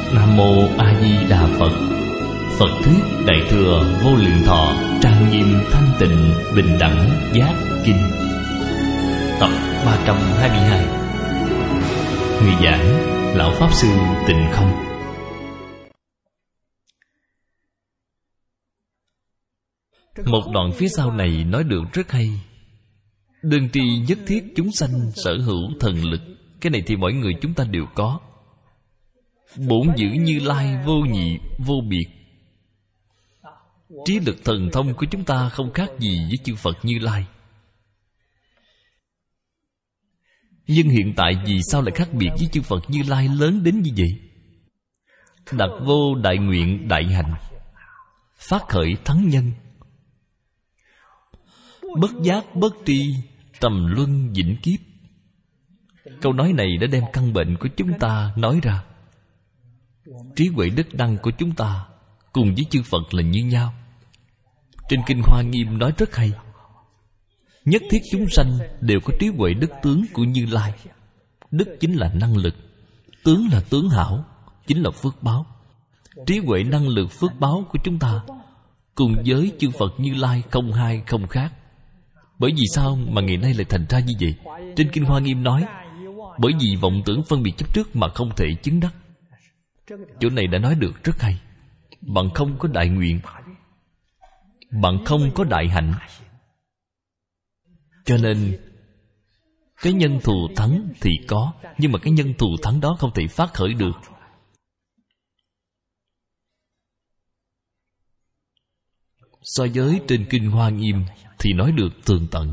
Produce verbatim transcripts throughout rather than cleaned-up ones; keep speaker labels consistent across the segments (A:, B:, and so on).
A: Nam Mô A Di Đà Phật. Phật thuyết Đại thừa Vô Lượng Thọ trang nghiêm thanh tịnh bình đẳng giác kinh, tập ba trăm hai mươi hai. Người giảng Lão Pháp Sư Tịnh Không. Một đoạn phía sau này nói được rất hay. Đương tri nhất thiết chúng sanh sở hữu thần lực. Cái này thì mỗi người chúng ta đều có. Bổn giữ Như Lai vô nhị vô biệt. Trí lực thần thông của chúng ta không khác gì với chư Phật Như Lai. Nhưng hiện tại vì sao lại khác biệt với chư Phật Như Lai lớn đến như vậy? Đặt vô đại nguyện đại hành, phát khởi thắng nhân, bất giác bất tri, trầm luân vĩnh kiếp. Câu nói này đã đem căn bệnh của chúng ta nói ra. Trí huệ đức năng của chúng ta cùng với chư Phật là như nhau. Trên Kinh Hoa Nghiêm nói rất hay. Nhất thiết chúng sanh đều có trí huệ đức tướng của Như Lai. Đức chính là năng lực, tướng là tướng hảo, chính là phước báo. Trí huệ năng lực phước báo của chúng ta cùng với chư Phật Như Lai không hai không khác. Bởi vì sao mà ngày nay lại thành ra như vậy? Trên Kinh Hoa Nghiêm nói, bởi vì vọng tưởng phân biệt chấp trước mà không thể chứng đắc. Chỗ này đã nói được rất hay. Bạn không có đại nguyện, bạn không có đại hạnh, cho nên cái nhân thù thắng thì có, nhưng mà cái nhân thù thắng đó không thể phát khởi được. So với trên Kinh Hoa Nghiêm thì nói được tường tận.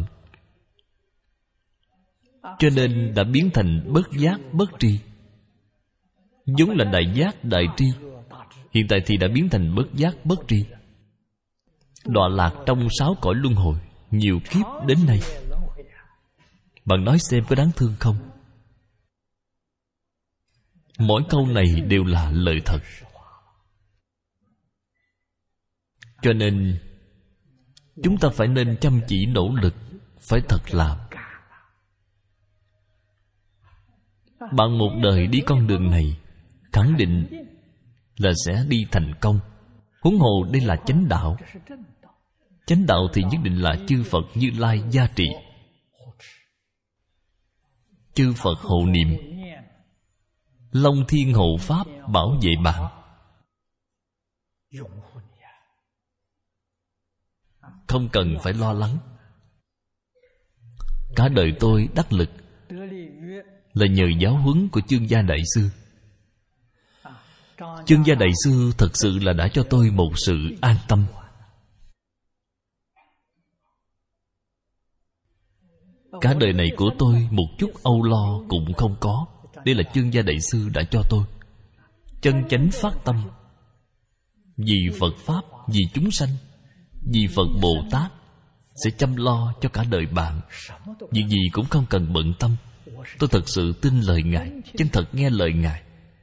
A: Cho nên đã biến thành bất giác bất tri. vốn là đại giác đại tri, hiện tại thì đã biến thành bất giác bất tri. Đọa lạc trong sáu cõi luân hồi nhiều kiếp đến nay. Bạn nói xem có đáng thương không? Mỗi câu này đều là lời thật. Cho nên chúng ta phải nên chăm chỉ nỗ lực, phải thật làm. Bạn một đời đi con đường này khẳng định là sẽ đi thành công. Huống hồ đây là chánh đạo. Chánh đạo thì nhất định là chư Phật Như Lai gia trị, chư Phật hộ niệm, Long Thiên hộ pháp bảo vệ bạn. Không cần phải lo lắng. Cả đời tôi đắc lực là nhờ giáo huấn của Chương Gia Đại Sư. Chương Gia Đại Sư thật sự là đã cho tôi một sự an tâm. Cả đời này của tôi một chút âu lo cũng không có. Đây là Chương Gia Đại Sư đã cho tôi. Chân chánh phát tâm, vì Phật Pháp, vì chúng sanh, vì Phật Bồ Tát, sẽ chăm lo cho cả đời bạn. Việc gì cũng không cần bận tâm. Tôi thật sự tin lời Ngài, chân thật nghe lời Ngài.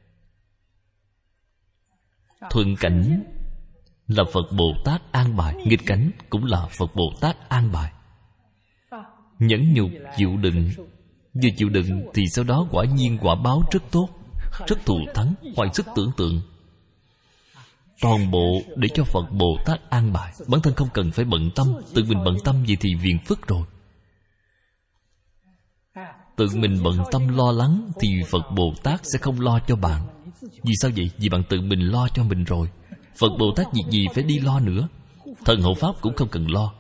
A: Thuận cảnh là Phật Bồ Tát an bài, nghịch cảnh cũng là Phật Bồ Tát an bài. Nhẫn nhục chịu đựng, vừa chịu đựng thì sau đó quả nhiên quả báo rất tốt, rất thù thắng, ngoài sức tưởng tượng. Toàn bộ để cho Phật Bồ Tát an bài. Bản thân không cần phải bận tâm. Tự mình bận tâm vậy thì phiền phức rồi. Tự mình bận tâm lo lắng thì Phật Bồ Tát sẽ không lo cho bạn. Vì sao vậy? Vì bạn tự mình lo cho mình rồi. Phật Bồ Tát việc gì phải đi lo nữa. Thần hộ pháp cũng không cần lo.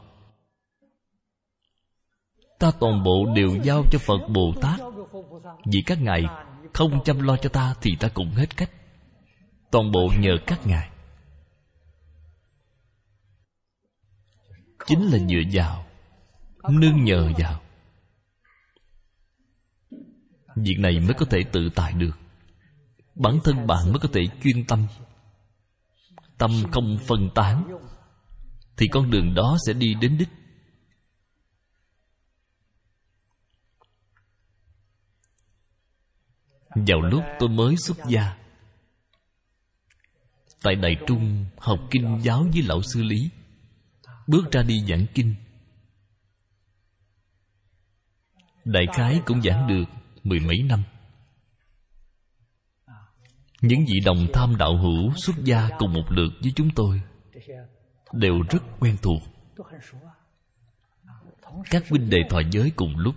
A: Ta toàn bộ đều giao cho Phật Bồ Tát. Vì các ngài không chăm lo cho ta thì ta cũng hết cách. Toàn bộ nhờ các ngài. Chính là dựa vào, nương nhờ vào. Việc này mới có thể tự tại được. Bản thân bạn mới có thể chuyên tâm. Tâm không phân tán thì con đường đó sẽ đi đến đích. Vào lúc tôi mới xuất gia, tại Đại Trung học kinh giáo với lão sư Lý, bước ra đi giảng kinh. Đại khái cũng giảng được mười mấy năm. Những vị đồng tham đạo hữu xuất gia cùng một lượt với chúng tôi đều rất quen thuộc. Các huynh đệ thọ giới cùng lúc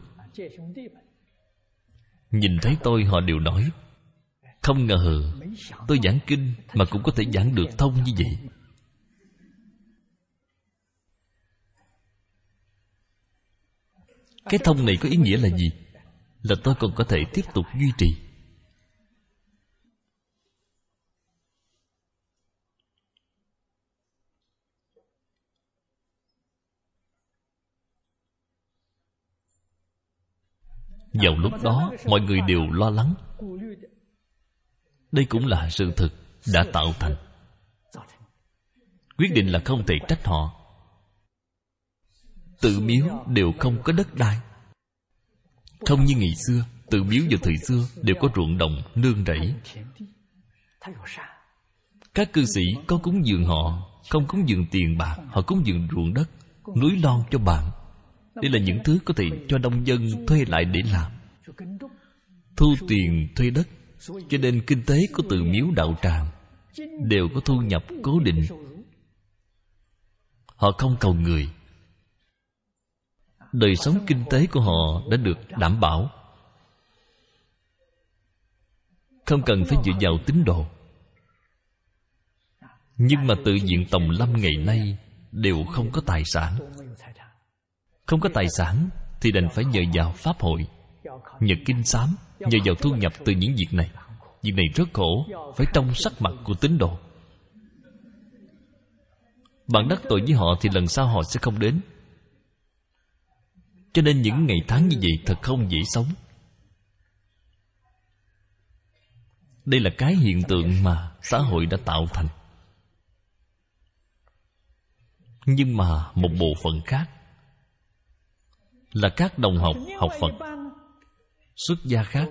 A: nhìn thấy tôi, họ đều nói: không ngờ tôi giảng kinh mà cũng có thể giảng được thông như vậy. Cái thông này có ý nghĩa là gì? Là tôi còn có thể tiếp tục duy trì. Vào lúc đó mọi người đều lo lắng. Đây cũng là sự thực đã tạo thành. Quyết định là không thể trách họ. Tự miếu đều không có đất đai. Không như ngày xưa, tự miếu vào thời xưa đều có ruộng đồng nương rẫy. Các cư sĩ có cúng dường họ, không cúng dường tiền bạc, họ cúng dường ruộng đất, núi non cho bạn. Đây là những thứ có thể cho nông dân thuê lại để làm, thu tiền thuê đất. Cho nên kinh tế của tự miếu đạo tràng đều có thu nhập cố định. Họ không cầu người. Đời sống kinh tế của họ đã được đảm bảo, không cần phải dựa vào tín đồ. Nhưng mà tự viện Tòng Lâm ngày nay đều không có tài sản. Không có tài sản thì đành phải nhờ vào pháp hội, nhờ kinh sám, nhờ vào thu nhập từ những việc này. Việc này rất khổ, phải trong sắc mặt của tín đồ. Bạn đắc tội với họ thì lần sau họ sẽ không đến. Cho nên những ngày tháng như vậy thật không dễ sống. Đây là cái hiện tượng mà xã hội đã tạo thành. Nhưng mà một bộ phận khác là các đồng học học Phật, xuất gia khác,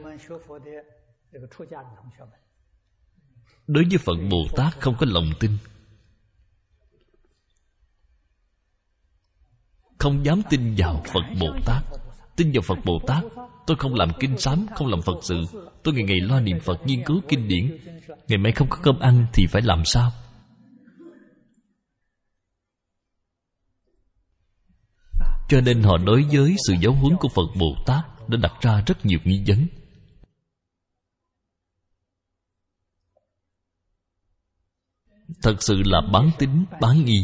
A: đối với Phật Bồ Tát không có lòng tin, không dám tin vào Phật Bồ Tát. Tin vào Phật Bồ Tát, tôi không làm kinh sám, không làm Phật sự, tôi ngày ngày lo niệm Phật, nghiên cứu kinh điển, ngày mai không có cơm ăn thì phải làm sao? Cho nên họ đối với sự giáo huấn của Phật Bồ Tát đã đặt ra rất nhiều nghi vấn. Thật sự là bán tín bán nghi.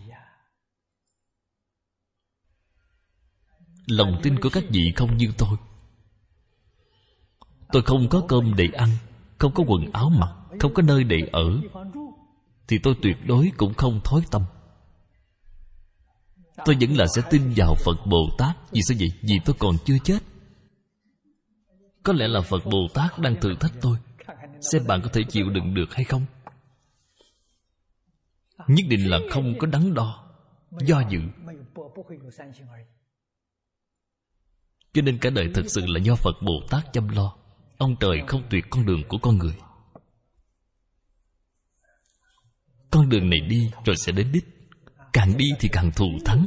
A: Lòng tin của các vị không như tôi. Tôi không có cơm để ăn, không có quần áo mặc, không có nơi để ở, thì tôi tuyệt đối cũng không thối tâm. Tôi vẫn là sẽ tin vào Phật Bồ Tát. Vì sao vậy? Vì tôi còn chưa chết. Có lẽ là Phật Bồ Tát đang thử thách tôi, xem bạn có thể chịu đựng được hay không. Nhất định là không có đắn đo, do dự. Cho nên cả đời thực sự là do Phật Bồ Tát chăm lo. Ông trời không tuyệt con đường của con người. Con đường này đi rồi sẽ đến đích. Càng đi thì càng thù thắng.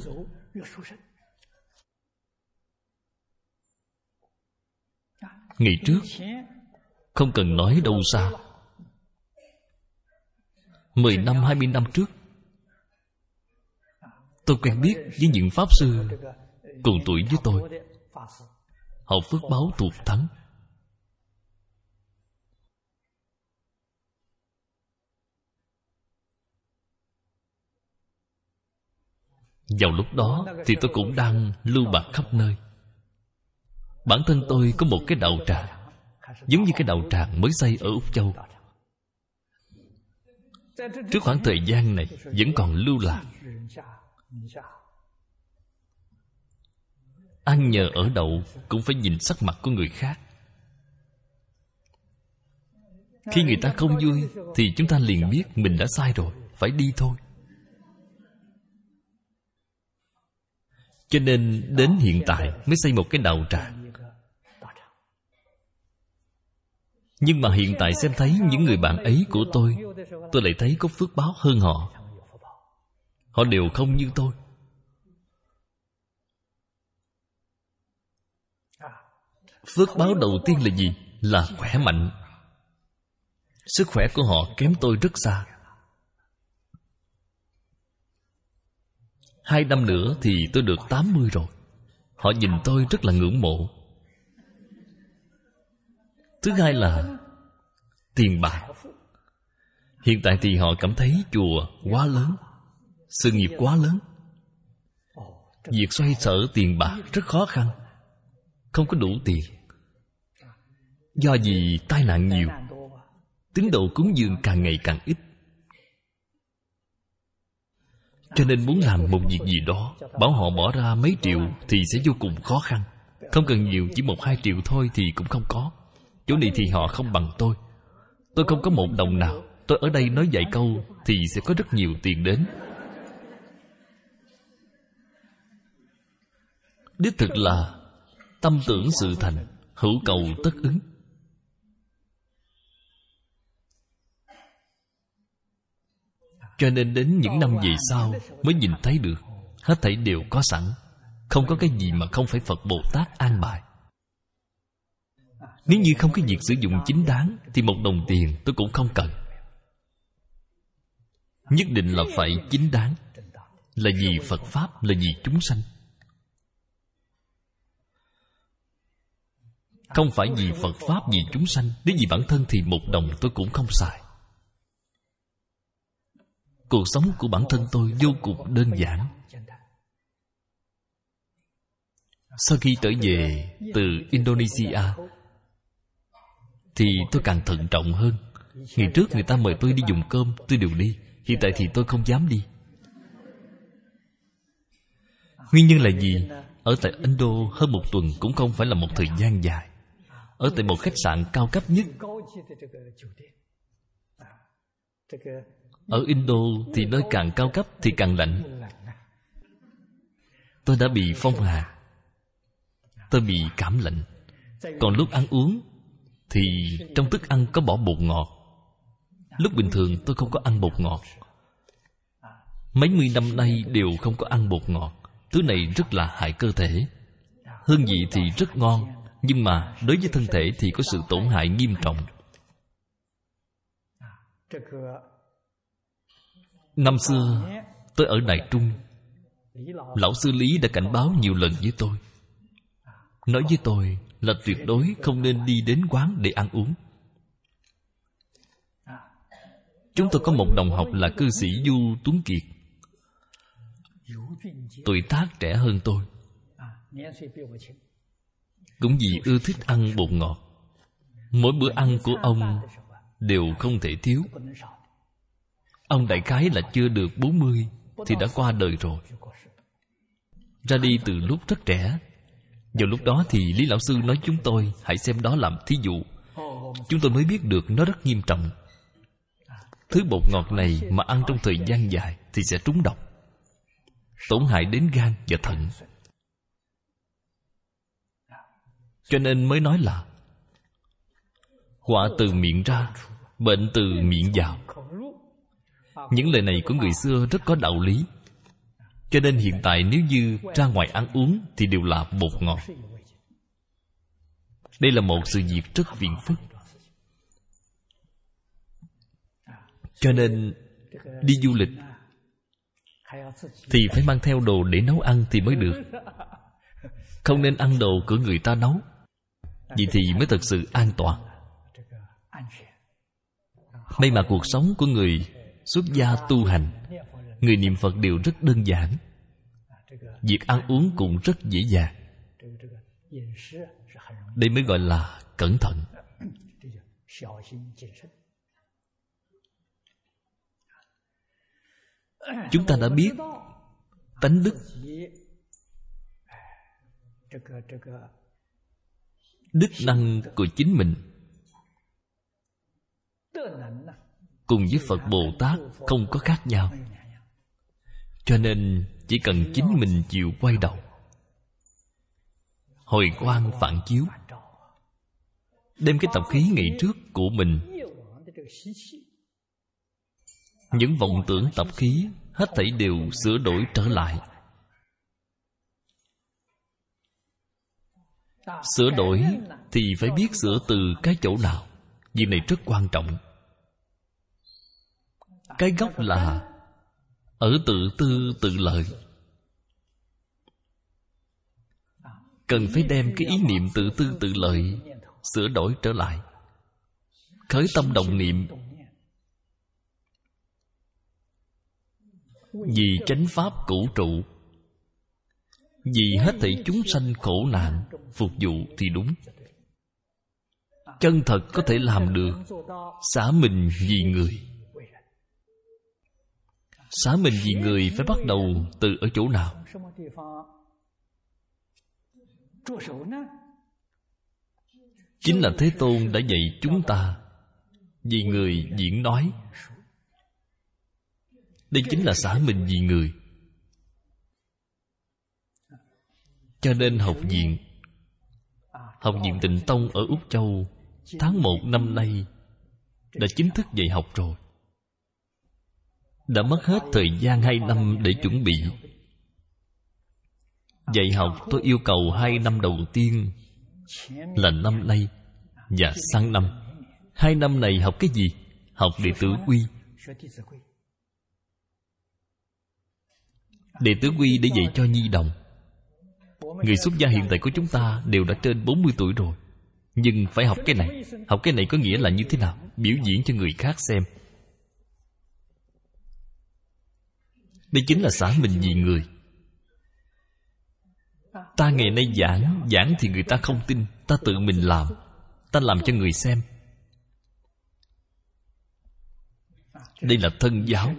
A: Ngày trước, không cần nói đâu xa, Mười năm, hai mươi năm trước, tôi quen biết với những Pháp Sư cùng tuổi với tôi. Họ phước báo thù thắng. Vào lúc đó thì tôi cũng đang lưu bạc khắp nơi. Bản thân tôi có một cái đạo tràng, giống như cái đạo tràng mới xây ở Úc Châu. Trước khoảng thời gian này vẫn còn lưu lạc. Ăn nhờ ở đậu cũng phải nhìn sắc mặt của người khác. Khi người ta không vui thì chúng ta liền biết mình đã sai rồi, phải đi thôi. Cho nên đến hiện tại mới xây một cái đạo tràng. Nhưng mà hiện tại xem thấy những người bạn ấy của tôi, tôi lại thấy có phước báo hơn họ. Họ đều không như tôi. Phước báo đầu tiên là gì? Là khỏe mạnh. Sức khỏe của họ kém tôi rất xa. Hai năm nữa thì tôi được tám mươi rồi. Họ nhìn tôi rất là ngưỡng mộ. Thứ hai là tiền bạc. Hiện tại thì họ cảm thấy chùa quá lớn, sự nghiệp quá lớn. Việc xoay sở tiền bạc rất khó khăn, không có đủ tiền. Do vì tai nạn nhiều, tín đồ cúng dường càng ngày càng ít. Cho nên muốn làm một việc gì đó, bảo họ bỏ ra mấy triệu thì sẽ vô cùng khó khăn. Không cần nhiều, chỉ một hai triệu thôi thì cũng không có. Chỗ này thì họ không bằng tôi. Tôi không có một đồng nào. Tôi ở đây nói vài câu thì sẽ có rất nhiều tiền đến. Đích thực là tâm tưởng sự thành, hữu cầu tất ứng. Cho nên đến những năm về sau mới nhìn thấy được hết thảy đều có sẵn. Không có cái gì mà không phải Phật Bồ Tát an bài. Nếu như không có việc sử dụng chính đáng thì một đồng tiền tôi cũng không cần. Nhất định là phải chính đáng. Là vì Phật Pháp, là vì chúng sanh. Không phải vì Phật Pháp, vì chúng sanh. Nếu vì bản thân thì một đồng tôi cũng không xài. Cuộc sống của bản thân tôi vô cùng đơn giản. Sau khi trở về từ Indonesia thì tôi càng thận trọng hơn. Ngày trước người ta mời tôi đi dùng cơm, tôi đều đi. Hiện tại thì tôi không dám đi. Nguyên nhân là gì? Ở tại Ấn Độ hơn một tuần cũng không phải là một thời gian dài. Ở tại một khách sạn cao cấp nhất. Ở Indo thì nơi càng cao cấp thì càng lạnh. Tôi đã bị phong hàn, tôi bị cảm lạnh. Còn lúc ăn uống thì trong thức ăn có bỏ bột ngọt. Lúc bình thường tôi không có ăn bột ngọt. Mấy mươi năm nay đều không có ăn bột ngọt. Thứ này rất là hại cơ thể. Hương vị thì rất ngon, nhưng mà đối với thân thể thì có sự tổn hại nghiêm trọng. Năm xưa tôi ở Đài Trung, lão sư Lý đã cảnh báo nhiều lần với tôi, nói với tôi là tuyệt đối không nên đi đến quán để ăn uống. Chúng tôi có một đồng học là cư sĩ Du Tuấn Kiệt, tuổi tác trẻ hơn tôi. Cũng vì ưa thích ăn bột ngọt, mỗi bữa ăn của ông đều không thể thiếu. Ông đại khái là chưa được bốn mươi thì đã qua đời rồi. Ra đi từ lúc rất trẻ. Vào lúc đó thì Lý lão sư nói chúng tôi hãy xem đó làm thí dụ. Chúng tôi mới biết được nó rất nghiêm trọng. Thứ bột ngọt này mà ăn trong thời gian dài thì sẽ trúng độc, tổn hại đến gan và thận. Cho nên mới nói là họa từ miệng ra, bệnh từ miệng vào. Những lời này của người xưa rất có đạo lý. Cho nên hiện tại nếu như ra ngoài ăn uống thì đều là bột ngọt. Đây là một sự việc rất phiền phức. Cho nên đi du lịch thì phải mang theo đồ để nấu ăn thì mới được. Không nên ăn đồ của người ta nấu. Vậy thì mới thật sự an toàn. May mà cuộc sống của người xuất gia tu hành, người niệm Phật đều rất đơn giản. Việc ăn uống cũng rất dễ dàng. Đây mới gọi là cẩn thận. Chúng ta đã biết tánh đức, đức năng của chính mình cùng với Phật Bồ Tát không có khác nhau. Cho nên chỉ cần chính mình chịu quay đầu, hồi quang phản chiếu, đem cái tập khí ngày trước của mình, những vọng tưởng tập khí hết thảy đều sửa đổi trở lại. Sửa đổi thì phải biết sửa từ cái chỗ nào. Việc này rất quan trọng. Cái gốc là ở tự tư tự lợi. Cần phải đem cái ý niệm tự tư tự lợi sửa đổi trở lại, khởi tâm động niệm vì chánh pháp cửu trụ, vì hết thảy chúng sanh khổ nạn phục vụ thì đúng. Chân thật có thể làm được xả mình vì người. Xả mình vì người phải bắt đầu từ ở chỗ nào? Chính là Thế Tôn đã dạy chúng ta vì người diễn nói. Đây chính là xả mình vì người. Cho nên học viện Học viện Tịnh Tông ở Úc Châu tháng một năm nay đã chính thức dạy học rồi. Đã mất hết thời gian hai năm để chuẩn bị. Dạy học tôi yêu cầu hai năm đầu tiên là năm nay và sang năm. Hai năm này học cái gì? Học Đệ Tử Quy. Đệ Tử Quy để dạy cho nhi đồng. Người xuất gia hiện tại của chúng ta đều đã trên bốn mươi tuổi rồi, nhưng phải học cái này. Học cái này có nghĩa là như thế nào? Biểu diễn cho người khác xem. Đây chính là xả mình vì người. Ta ngày nay giảng, giảng thì người ta không tin. Ta tự mình làm. Ta làm cho người xem. Đây là thân giáo.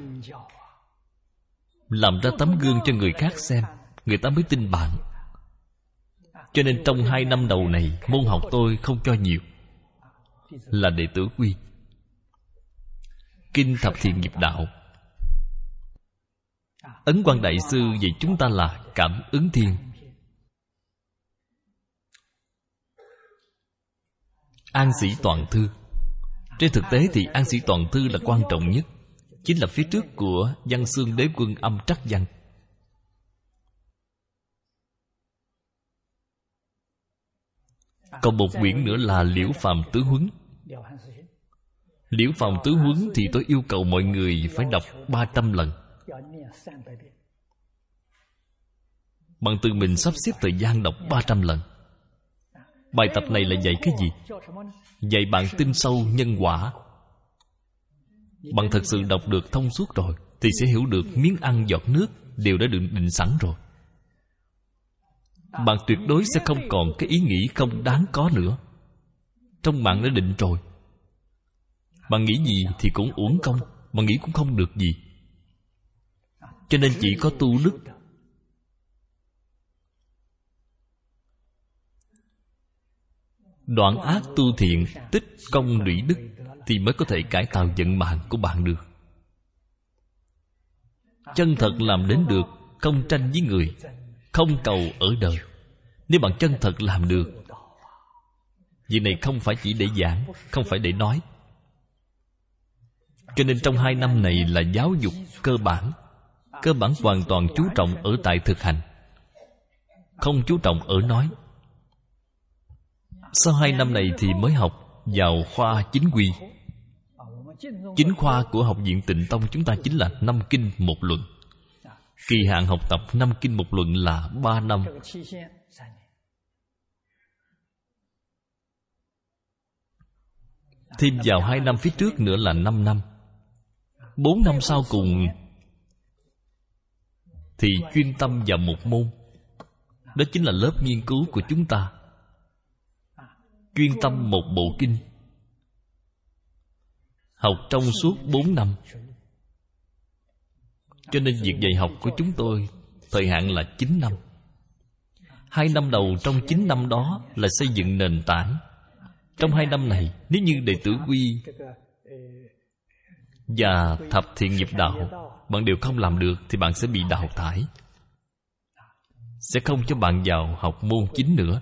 A: Làm ra tấm gương cho người khác xem, người ta mới tin bạn. Cho nên trong hai năm đầu này, môn học tôi không cho nhiều, là Đệ Tử Quy, Kinh Thập Thiện Nghiệp Đạo. Ấn Quang Đại Sư dạy chúng ta là Cảm Ứng Thiên. An Sĩ Toàn Thư. Trên thực tế thì An Sĩ Toàn Thư là quan trọng nhất, chính là phía trước của Văn Xương Đế Quân Âm Trắc Văn. Còn một quyển nữa là Liễu Phàm Tứ Huấn. Liễu Phàm Tứ Huấn thì tôi yêu cầu mọi người phải đọc ba trăm lần. Bạn tự mình sắp xếp thời gian đọc ba trăm lần. Bài tập này là dạy cái gì? Dạy bạn tin sâu nhân quả. Bạn thật sự đọc được thông suốt rồi thì sẽ hiểu được miếng ăn giọt nước đều đã được định sẵn rồi. Bạn tuyệt đối sẽ không còn cái ý nghĩ không đáng có nữa. Trong bạn đã định rồi. Bạn nghĩ gì thì cũng uổng công, bạn nghĩ cũng không được gì. Cho nên chỉ có tu đức, đoạn ác tu thiện, tích công lũy đức thì mới có thể cải tạo vận mạng của bạn được. Chân thật làm đến được, không tranh với người, không cầu ở đời. Nếu bạn chân thật làm được, việc này không phải chỉ để giảng, không phải để nói. Cho nên trong hai năm này là giáo dục cơ bản. Cơ bản hoàn toàn chú trọng ở tại thực hành, không chú trọng ở nói. Sau hai năm này thì mới học vào khoa chính quy. Chính khoa của Học viện Tịnh Tông chúng ta chính là năm kinh một luận. Kỳ hạn học tập năm kinh một luận là ba năm. Thêm vào hai năm phía trước nữa là năm năm. Bốn năm sau cùng thì chuyên tâm vào một môn. Đó chính là lớp nghiên cứu của chúng ta. Chuyên tâm một bộ kinh, học trong suốt bốn năm. Cho nên việc dạy học của chúng tôi thời hạn là chín năm. Hai năm đầu trong chín năm đó là xây dựng nền tảng. Trong hai năm này, nếu như Đệ Tử Quy và Thập Thiện Nghiệp Đạo bạn đều không làm được thì bạn sẽ bị đào thải, sẽ không cho bạn vào học môn chính nữa.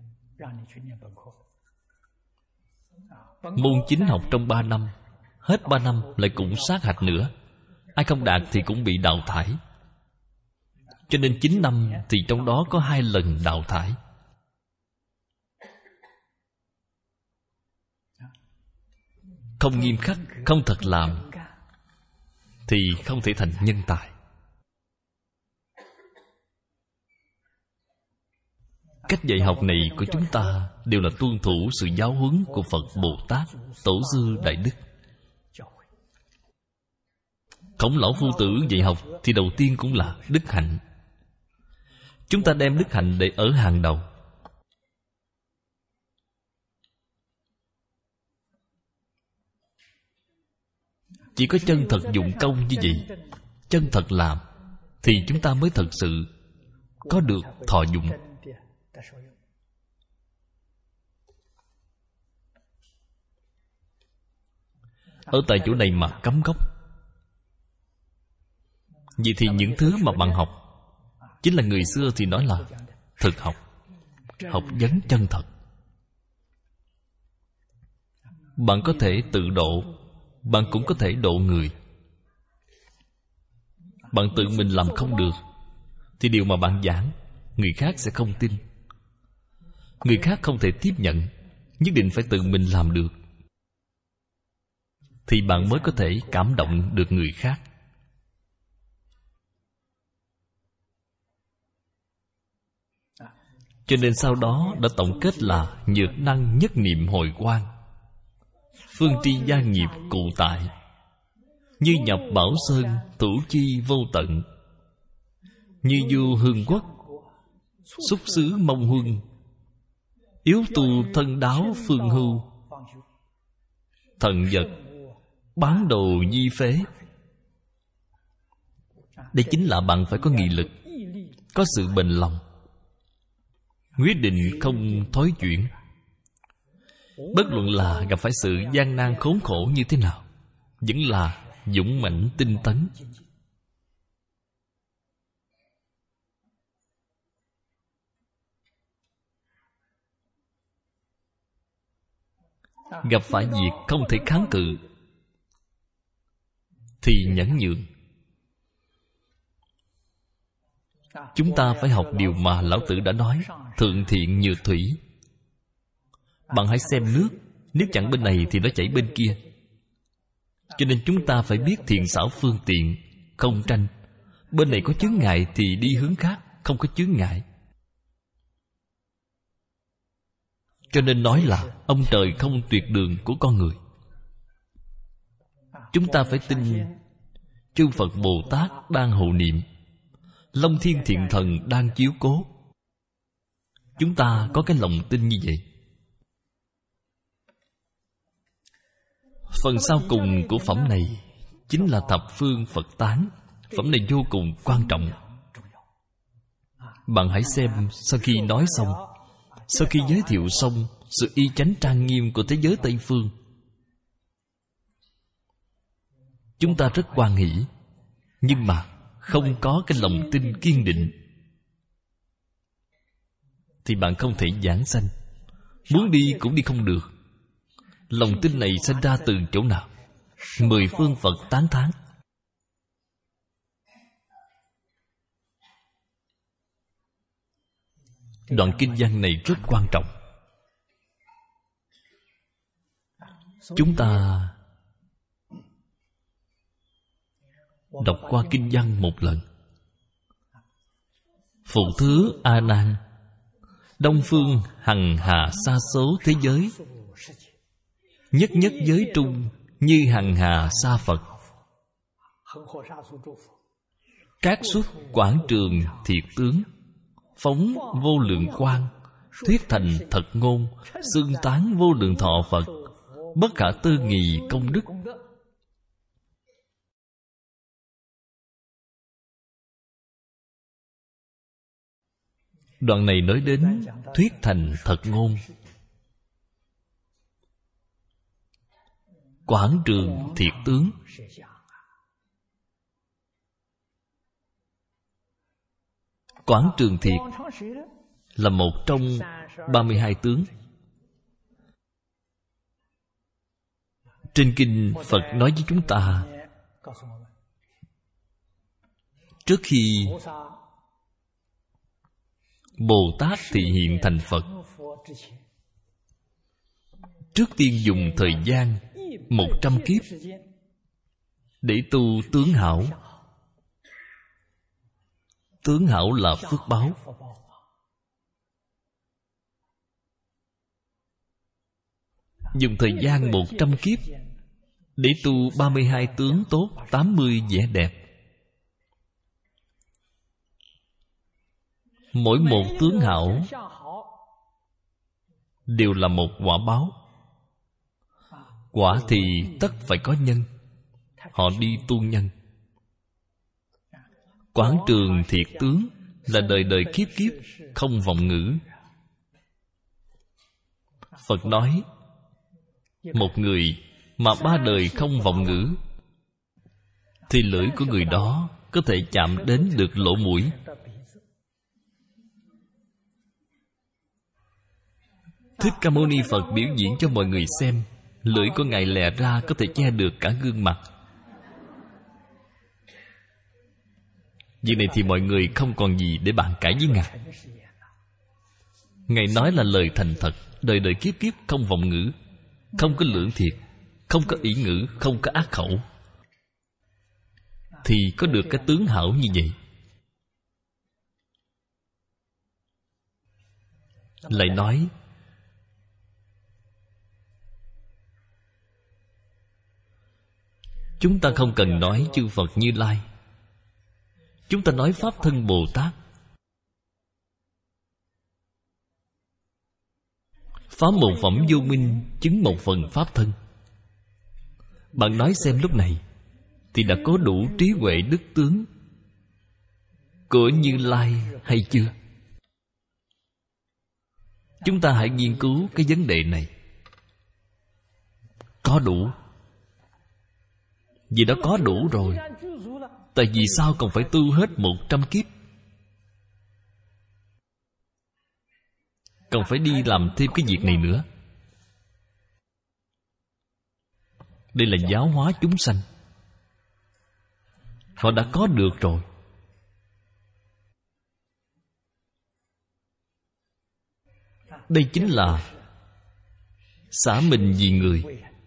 A: Môn chính học trong ba năm, hết ba năm lại cũng sát hạch nữa. Ai không đạt thì cũng bị đào thải. Cho nên chín năm thì trong đó có hai lần đào thải. Không nghiêm khắc, không thật làm thì không thể thành nhân tài. Cách dạy học này của chúng ta đều là tuân thủ sự giáo huấn của Phật Bồ Tát, Tổ sư Đại Đức. Khổng Lão Phu Tử dạy học thì đầu tiên cũng là đức hạnh. Chúng ta đem đức hạnh để ở hàng đầu. Chỉ có chân thật dụng công như vậy, chân thật làm, thì chúng ta mới thật sự có được thọ dụng. Ở tại chỗ này mà cấm gốc, vậy thì những thứ mà bạn học chính là người xưa thì nói là thực học, học vấn chân thật. Bạn có thể tự độ, bạn cũng có thể độ người. Bạn tự mình làm không được thì điều mà bạn giảng người khác sẽ không tin. Người khác không thể tiếp nhận, nhất định phải tự mình làm được, thì bạn mới có thể cảm động được người khác. Cho nên sau đó đã tổng kết là nhược năng nhất niệm hồi quang, phương tri gia nghiệp cụ tại, như nhập bảo sơn thủ chi vô tận, như du hương quốc xúc xứ mông huân, yếu tu thân đáo phương hưu, thần vật bán đồ di phế. Đây chính là bạn phải có nghị lực, có sự bền lòng, quyết định không thối chuyển. Bất luận là gặp phải sự gian nan khốn khổ như thế nào, vẫn là dũng mãnh tinh tấn. Gặp phải việc không thể kháng cự thì nhẫn nhượng. Chúng ta phải học điều mà Lão Tử đã nói, thượng thiện nhược thủy. Bạn hãy xem nước, nước chặn bên này thì nó chảy bên kia. Cho nên chúng ta phải biết thiện xảo phương tiện, không tranh. Bên này có chướng ngại thì đi hướng khác, không có chướng ngại. Cho nên nói là ông trời không tuyệt đường của con người. Chúng ta phải tin chư Phật Bồ Tát đang hộ niệm, Long Thiên Thiện Thần đang chiếu cố. Chúng ta có cái lòng tin như vậy. Phần sau cùng của phẩm này chính là thập phương Phật tán. Phẩm này vô cùng quan trọng. Bạn hãy xem, sau khi nói xong, sau khi giới thiệu xong sự y chánh trang nghiêm của thế giới Tây Phương, chúng ta rất hoan hỷ, nhưng mà không có cái lòng tin kiên định thì bạn không thể giảng sanh. Muốn đi cũng đi không được. Lòng tin này sinh ra từ chỗ nào? Mười phương Phật tán thán. Đoạn kinh văn này rất quan trọng. Chúng ta đọc qua kinh văn một lần. Phụ thứ A Nan, đông phương hằng hà sa số thế giới, nhất nhất giới trung như hằng hà sa Phật. Các xuất quảng trường thiệt tướng, phóng vô lượng quang, thuyết thành thật ngôn, xưng tán vô lượng thọ Phật, bất khả tư nghì công đức. Đoạn này nói đến thuyết thành thật ngôn. Quảng trường thiệt tướng. Quảng trường thiệt là một trong ba mươi hai tướng. Trên kinh Phật nói với chúng ta, trước khi Bồ Tát thị hiện thành Phật, trước tiên dùng thời gian một trăm kiếp để tu tướng hảo. Tướng hảo là phước báo. Dùng thời gian một trăm kiếp để tu ba mươi hai tướng tốt, tám mươi vẻ đẹp. Mỗi một tướng hảo đều là một quả báo. Quả thì tất phải có nhân. Họ đi tu nhân. Quán trường thiệt tướng là đời đời kiếp kiếp không vọng ngữ. Phật nói, một người mà ba đời không vọng ngữ thì lưỡi của người đó có thể chạm đến được lỗ mũi. Thích Ca Mâu Ni Phật biểu diễn cho mọi người xem, lưỡi của Ngài lè ra có thể che được cả gương mặt. Vì này thì mọi người không còn gì để bàn cãi với Ngài. Ngài nói là lời thành thật, đời đời kiếp kiếp không vọng ngữ, không có lưỡng thiệt, không có ỷ ngữ, không có ác khẩu, thì có được cái tướng hảo như vậy. Lại nói, chúng ta không cần nói chư Phật Như Lai, chúng ta nói Pháp Thân Bồ Tát. Phá một phẩm vô minh, chứng một phần Pháp Thân. Bạn nói xem lúc này thì đã có đủ trí huệ đức tướng của Như Lai hay chưa? Chúng ta hãy nghiên cứu cái vấn đề này. Có đủ. Vì đã có đủ rồi, tại vì sao còn phải tu hết một trăm kiếp? Còn phải đi làm thêm cái việc này nữa. Đây là giáo hóa chúng sanh. Họ đã có được rồi. Đây chính là xả mình vì người.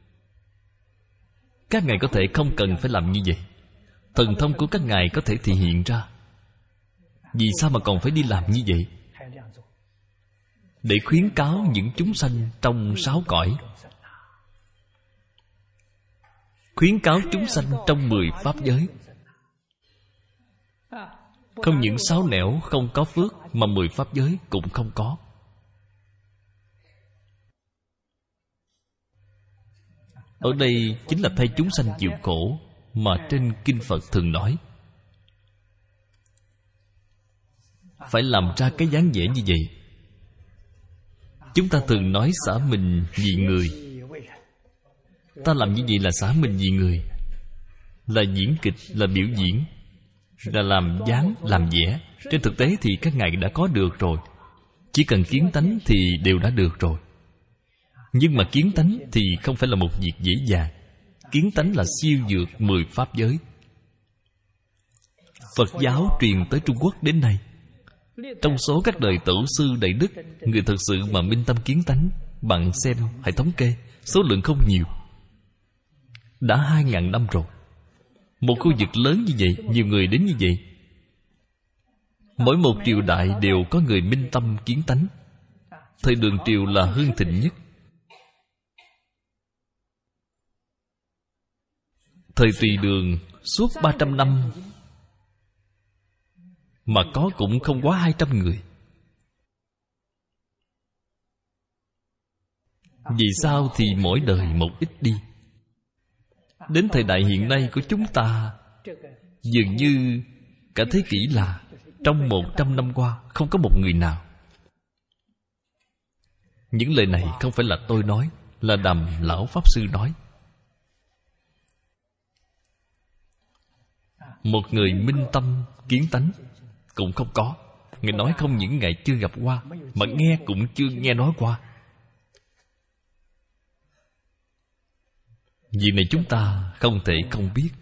A: Các ngài có thể không cần phải làm như vậy. Thần thông của các ngài có thể thể hiện ra. Vì sao mà còn phải đi làm như vậy? Để khuyến cáo những chúng sanh trong sáu cõi, khuyến cáo chúng sanh trong mười pháp giới. Không những sáu nẻo không có phước, mà mười pháp giới cũng không có. Ở đây chính là thay chúng sanh chịu khổ mà trên kinh Phật thường nói. Phải làm ra cái dáng vẻ như vậy. Chúng ta thường nói xả mình vì người. Ta làm như vậy là xả mình vì người, là diễn kịch, là biểu diễn, là làm dáng, làm vẽ. Trên thực tế thì các ngài đã có được rồi. Chỉ cần kiến tánh thì đều đã được rồi. Nhưng mà kiến tánh thì không phải là một việc dễ dàng. Kiến tánh là siêu vượt mười pháp giới. Phật giáo truyền tới Trung Quốc đến nay, trong số các đời tổ sư đại đức, người thật sự mà minh tâm kiến tánh, bạn xem, hãy thống kê, số lượng không nhiều. Đã hai ngàn năm rồi. Một khu vực lớn như vậy, nhiều người đến như vậy. Mỗi một triều đại đều có người minh tâm kiến tánh. Thời Đường Triều là hưng thịnh nhất. Thời Tùy Đường suốt ba trăm năm mà có cũng không quá hai trăm người. Vì sao thì mỗi đời một ít đi. Đến thời đại hiện nay của chúng ta, dường như cả thế kỷ là trong một trăm năm qua không có một người nào. Những lời này không phải là tôi nói, là Đàm Lão Pháp Sư nói. Một người minh tâm kiến tánh cũng không có. Ngài nói không những Ngài chưa gặp qua, mà nghe cũng chưa nghe nói qua. Vì này chúng ta không thể không biết.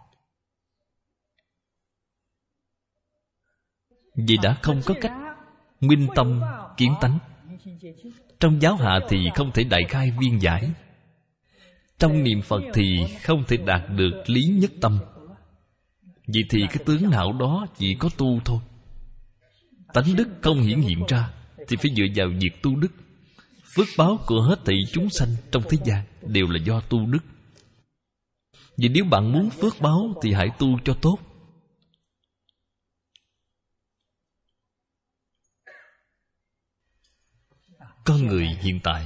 A: Vì đã không có cách minh tâm kiến tánh. Trong giáo hạ thì không thể đại khai viên giải. Trong niệm Phật thì không thể đạt được lý nhất tâm. Vậy thì cái tướng não đó chỉ có tu thôi. Tánh đức không hiển hiện ra, thì phải dựa vào việc tu đức. Phước báo của hết thảy chúng sanh trong thế gian đều là do tu đức. Vì nếu bạn muốn phước báo thì hãy tu cho tốt. Con người hiện tại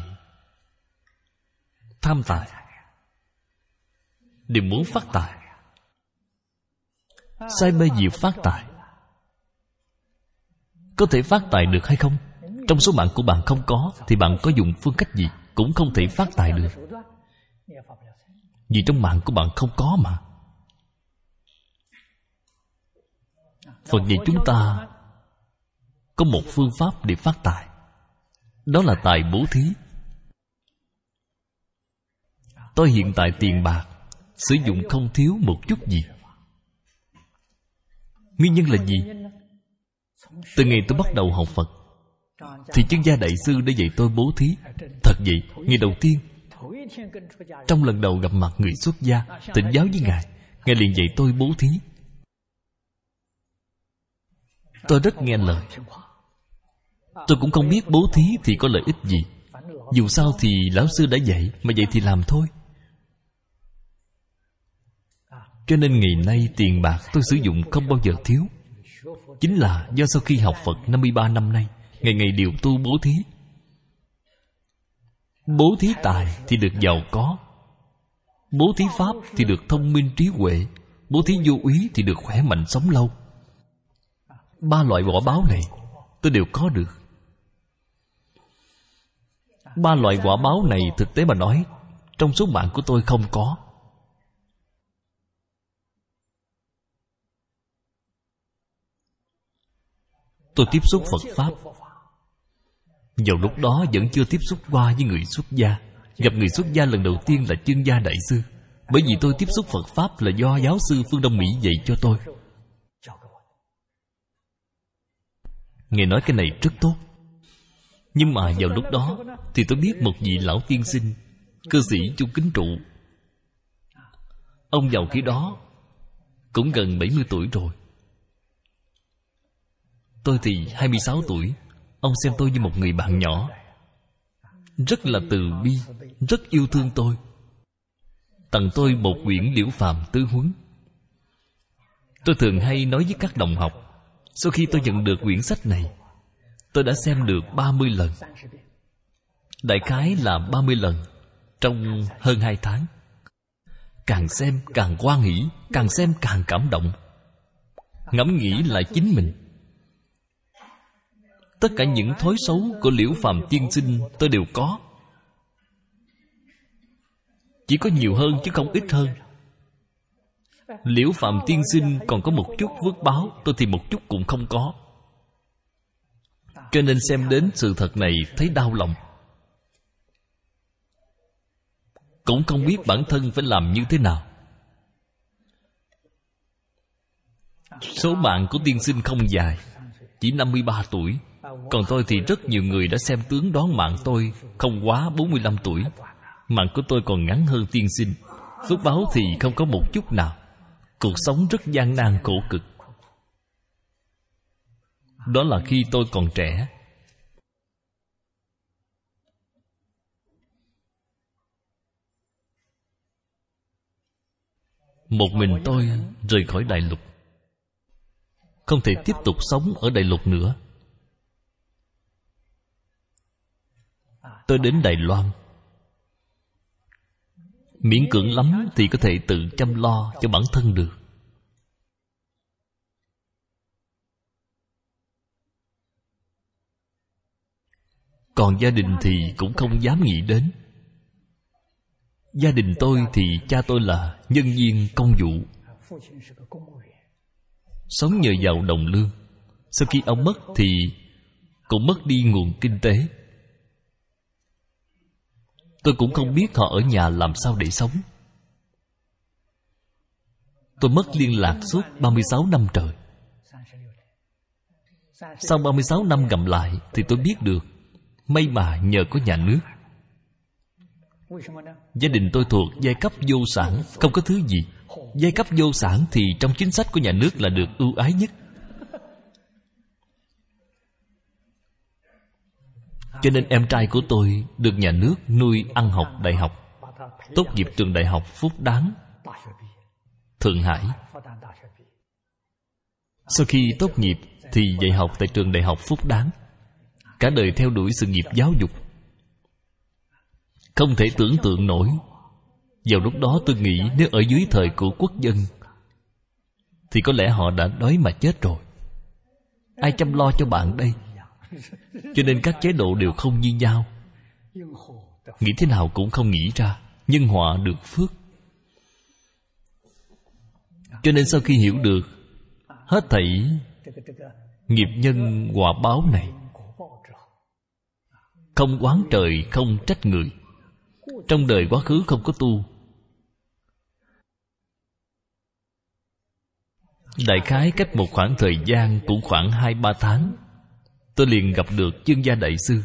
A: tham tài, đều muốn phát tài. Sai mê việc phát tài. Có thể phát tài được hay không? Trong số mạng của bạn không có, thì bạn có dùng phương cách gì cũng không thể phát tài được. Vì trong mạng của bạn không có mà. Phật dạy chúng ta có một phương pháp để phát tài. Đó là tài bố thí. Tôi hiện tại tiền bạc sử dụng không thiếu một chút gì. Nguyên nhân là gì? Từ ngày tôi bắt đầu học Phật thì Chân Gia Đại Sư đã dạy tôi bố thí. Thật vậy, ngày đầu tiên, trong lần đầu gặp mặt người xuất gia, tịnh giáo với Ngài, Ngài liền dạy tôi bố thí. Tôi rất nghe lời. Tôi cũng không biết bố thí thì có lợi ích gì. Dù sao thì lão sư đã dạy, mà vậy thì làm thôi. Cho nên ngày nay tiền bạc tôi sử dụng không bao giờ thiếu. Chính là do sau khi học Phật năm mươi ba năm nay, ngày ngày đều tu bố thí. Bố thí tài thì được giàu có, bố thí pháp thì được thông minh trí huệ, bố thí vô úy thì được khỏe mạnh sống lâu. Ba loại quả báo này tôi đều có được. Ba loại quả báo này thực tế mà nói, trong số mạng của tôi không có. Tôi tiếp xúc Phật Pháp, vào lúc đó vẫn chưa tiếp xúc qua với người xuất gia. Gặp người xuất gia lần đầu tiên là Chân Gia Đại Sư. Bởi vì tôi tiếp xúc Phật Pháp là do giáo sư Phương Đông Mỹ dạy cho tôi. Ngài nói cái này rất tốt. Nhưng mà vào lúc đó thì tôi biết một vị lão tiên sinh, cư sĩ Chu Kính Trụ. Ông vào khi đó cũng gần bảy mươi tuổi rồi. Tôi thì hai mươi sáu tuổi. Ông xem tôi như một người bạn nhỏ, rất là từ bi, rất yêu thương tôi. Tặng tôi một quyển Liễu Phàm Tứ Huấn. Tôi thường hay nói với các đồng học, sau khi tôi nhận được quyển sách này, tôi đã xem được ba mươi lần. Đại khái là ba mươi lần trong hơn hai tháng. Càng xem càng hoan hỷ, càng xem càng cảm động. Ngẫm nghĩ lại chính mình, tất cả những thói xấu của Liễu Phàm tiên sinh tôi đều có. Chỉ có nhiều hơn chứ không ít hơn. Liễu Phàm tiên sinh còn có một chút phước báo, tôi thì một chút cũng không có. Cho nên xem đến sự thật này thấy đau lòng. Cũng không biết bản thân phải làm như thế nào. Số mạng của tiên sinh không dài, chỉ năm mươi ba tuổi. Còn tôi thì rất nhiều người đã xem tướng đoán mạng tôi không quá bốn mươi lăm tuổi. Mạng của tôi còn ngắn hơn tiên sinh. Phước báo thì không có một chút nào. Cuộc sống rất gian nan khổ cực. Đó là khi tôi còn trẻ. Một mình tôi rời khỏi đại lục, không thể tiếp tục sống ở đại lục nữa. Tôi đến Đài Loan. Miễn cưỡng lắm thì có thể tự chăm lo cho bản thân được. Còn gia đình thì cũng không dám nghĩ đến. Gia đình tôi thì cha tôi là nhân viên công vụ, sống nhờ vào đồng lương. Sau khi ông mất thì cũng mất đi nguồn kinh tế. Tôi cũng không biết họ ở nhà làm sao để sống. Tôi mất liên lạc suốt ba mươi sáu năm trời. Sau ba mươi sáu năm gặp lại thì tôi biết được, may mà nhờ có nhà nước. Gia đình tôi thuộc giai cấp vô sản, không có thứ gì. Giai cấp vô sản thì trong chính sách của nhà nước là được ưu ái nhất. Cho nên em trai của tôi được nhà nước nuôi ăn học đại học, tốt nghiệp trường đại học Phúc Đáng, Thượng Hải. Sau khi tốt nghiệp thì dạy học tại trường đại học Phúc Đáng. Cả đời theo đuổi sự nghiệp giáo dục. Không thể tưởng tượng nổi. Vào lúc đó tôi nghĩ nếu ở dưới thời của quốc dân thì có lẽ họ đã đói mà chết rồi. Ai chăm lo cho bạn đây? Cho nên các chế độ đều không như nhau. Nghĩ thế nào cũng không nghĩ ra. Nhân họa được phước. Cho nên sau khi hiểu được hết thảy nghiệp nhân quả báo này, không oán trời, không trách người. Trong đời quá khứ không có tu, đại khái cách một khoảng thời gian cũng khoảng hai ba tháng, tôi liền gặp được Chương Gia Đại Sư.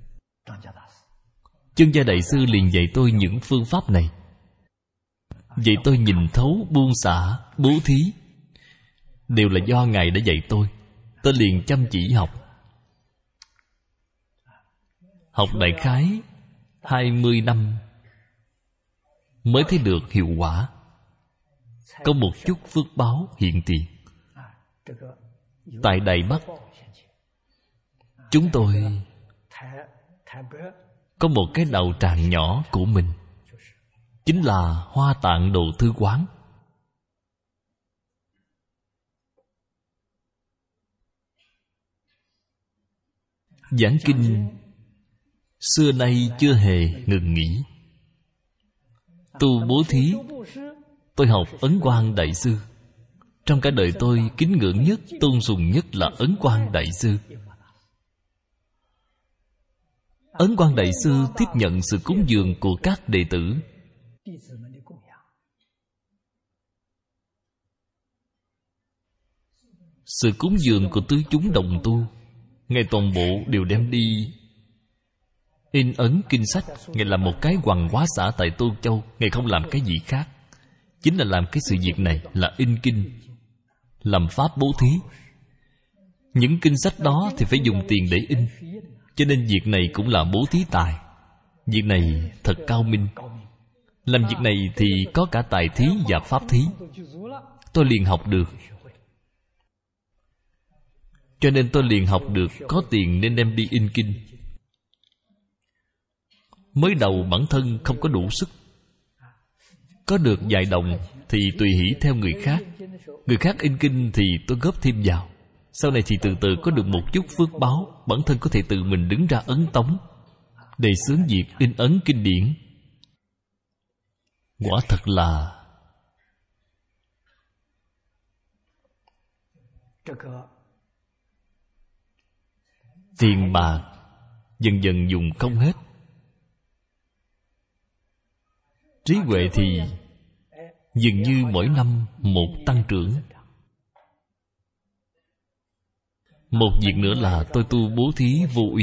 A: Chương Gia Đại Sư liền dạy tôi những phương pháp này, dạy tôi nhìn thấu buông xả, bố thí, đều là do Ngài đã dạy tôi. Tôi liền chăm chỉ học. Học đại khái hai mươi năm mới thấy được hiệu quả, có một chút phước báo hiện tiền. Tại Đài Bắc, chúng tôi có một cái đạo tràng nhỏ của mình, chính là Hoa Tạng Đồ Thư Quán. Giảng kinh xưa nay chưa hề ngừng nghỉ. Tu bố thí, tôi học Ấn Quang Đại Sư. Trong cả đời tôi kính ngưỡng nhất, tôn sùng nhất là Ấn Quang Đại Sư. Ấn Quang Đại Sư tiếp nhận sự cúng dường của các đệ tử. Sự cúng dường của tứ chúng đồng tu, Ngài toàn bộ đều đem đi in ấn kinh sách. Ngài làm một cái hoàng hóa xã tại Tô Châu. Ngài không làm cái gì khác, chính là làm cái sự việc này, là in kinh, làm pháp bố thí. Những kinh sách đó thì phải dùng tiền để in, cho nên việc này cũng là bố thí tài. Việc này thật cao minh. Làm việc này thì có cả tài thí và pháp thí. Tôi liền học được. Cho nên tôi liền học được có tiền nên đem đi in kinh. Mới đầu bản thân không có đủ sức, có được vài đồng thì tùy hỷ theo người khác. Người khác in kinh thì tôi góp thêm vào. Sau này thì từ từ có được một chút phước báo, bản thân có thể tự mình đứng ra ấn tống, đề xướng việc in ấn kinh điển. Quả thật là tiền bạc dần dần dùng không hết. Trí huệ thì dường như mỗi năm một tăng trưởng. Một việc nữa là tôi tu bố thí vô úy.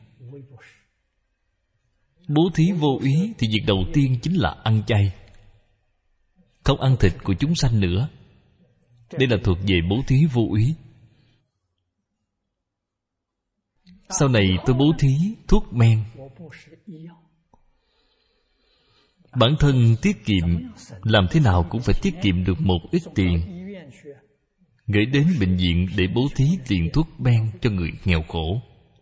A: Bố thí vô úy thì việc đầu tiên chính là ăn chay, không ăn thịt của chúng sanh nữa. Đây là thuộc về bố thí vô úy. Sau này tôi bố thí thuốc men. Bản thân tiết kiệm, làm thế nào cũng phải tiết kiệm được một ít tiền, gửi đến bệnh viện để bố thí tiền thuốc men cho người nghèo khổ.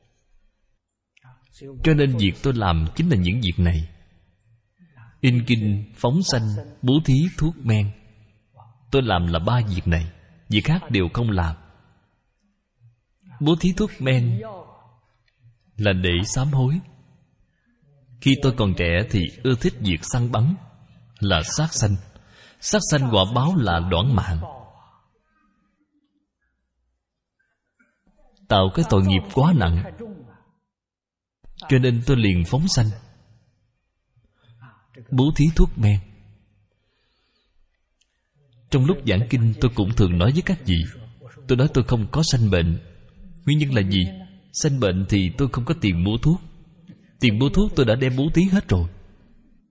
A: Cho nên việc tôi làm chính là những việc này: in kinh, phóng sanh, bố thí thuốc men. Tôi làm là ba việc này, việc khác đều không làm. Bố thí thuốc men là để sám hối. Khi tôi còn trẻ thì ưa thích việc săn bắn, là sát sanh. Sát sanh quả báo là đoản mạng, tạo cái tội nghiệp quá nặng. Cho nên tôi liền phóng sanh, bố thí thuốc men. Trong lúc giảng kinh tôi cũng thường nói với các vị, tôi nói tôi không có sanh bệnh. Nguyên nhân là gì? Sanh bệnh thì tôi không có tiền mua thuốc. Tiền mua thuốc tôi đã đem bố thí hết rồi.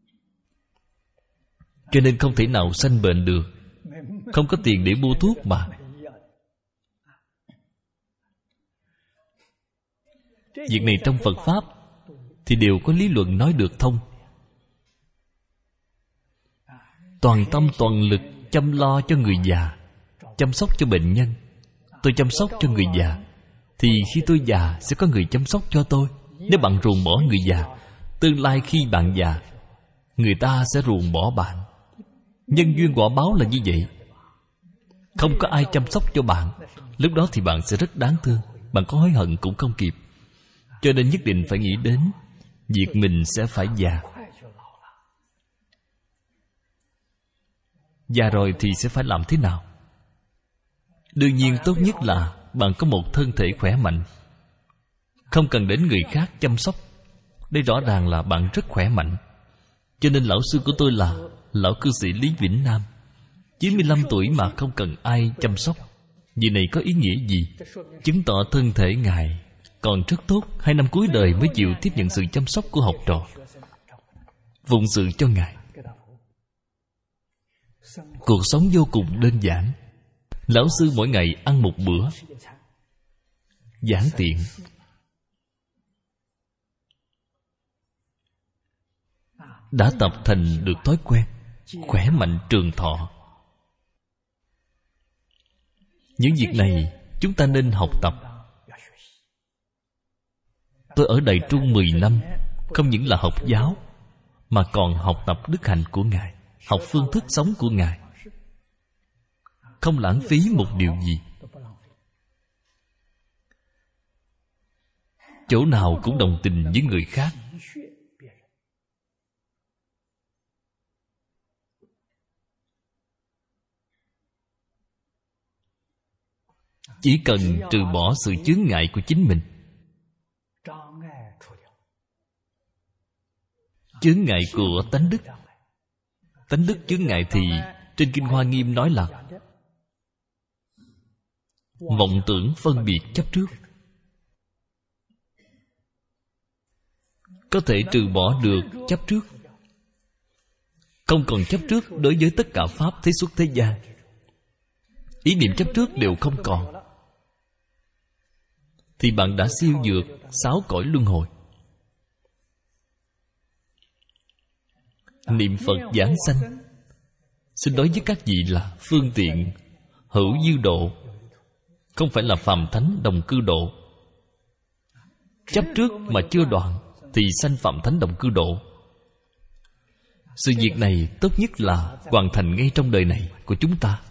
A: cho nên không thể nào sanh bệnh được. Không có tiền để mua thuốc mà. Việc này trong Phật Pháp thì đều có lý luận nói được thông. Toàn tâm toàn lực chăm lo cho người già, chăm sóc cho bệnh nhân. Tôi chăm sóc cho người già, thì khi tôi già sẽ có người chăm sóc cho tôi. Nếu bạn ruồng bỏ người già, tương lai khi bạn già, người ta sẽ ruồng bỏ bạn. Nhân duyên quả báo là như vậy. Không có ai chăm sóc cho bạn, lúc đó thì bạn sẽ rất đáng thương. Bạn có hối hận cũng không kịp. Cho nên nhất định phải nghĩ đến việc mình sẽ phải già. Già rồi thì sẽ phải làm thế nào? Đương nhiên tốt nhất là bạn có một thân thể khỏe mạnh, không cần đến người khác chăm sóc. Đây rõ ràng là bạn rất khỏe mạnh. Cho nên lão sư của tôi là lão cư sĩ Lý Vĩnh Nam, chín mươi lăm tuổi mà không cần ai chăm sóc. Vì này có ý nghĩa gì? Chứng tỏ thân thể Ngài còn rất tốt. Hai năm cuối đời mới chịu tiếp nhận sự chăm sóc của học trò, phụng sự cho Ngài. Cuộc sống vô cùng đơn giản. Lão sư mỗi ngày ăn một bữa, giản tiện. Đã tập thành được thói quen, khỏe mạnh trường thọ. Những việc này chúng ta nên học tập. Tôi ở Đài Trung mười năm, không những là học giáo, mà còn học tập đức hạnh của Ngài, học phương thức sống của Ngài, không lãng phí một điều gì. Chỗ nào cũng đồng tình với người khác. Chỉ cần trừ bỏ sự chướng ngại của chính mình. Chướng ngại của tánh đức. Tánh đức chướng ngại thì trên Kinh Hoa Nghiêm nói là vọng tưởng phân biệt chấp trước. Có thể trừ bỏ được chấp trước, không còn chấp trước đối với tất cả pháp thế xuất thế gian. Ý niệm chấp trước đều không còn, thì bạn đã siêu vượt sáu cõi luân hồi. Niệm Phật giảng sanh, xin nói với các vị là phương tiện hữu dư độ, không phải là phàm thánh đồng cư độ. Chấp trước mà chưa đoạn thì sanh phàm thánh đồng cư độ. Sự việc này tốt nhất là hoàn thành ngay trong đời này của chúng ta.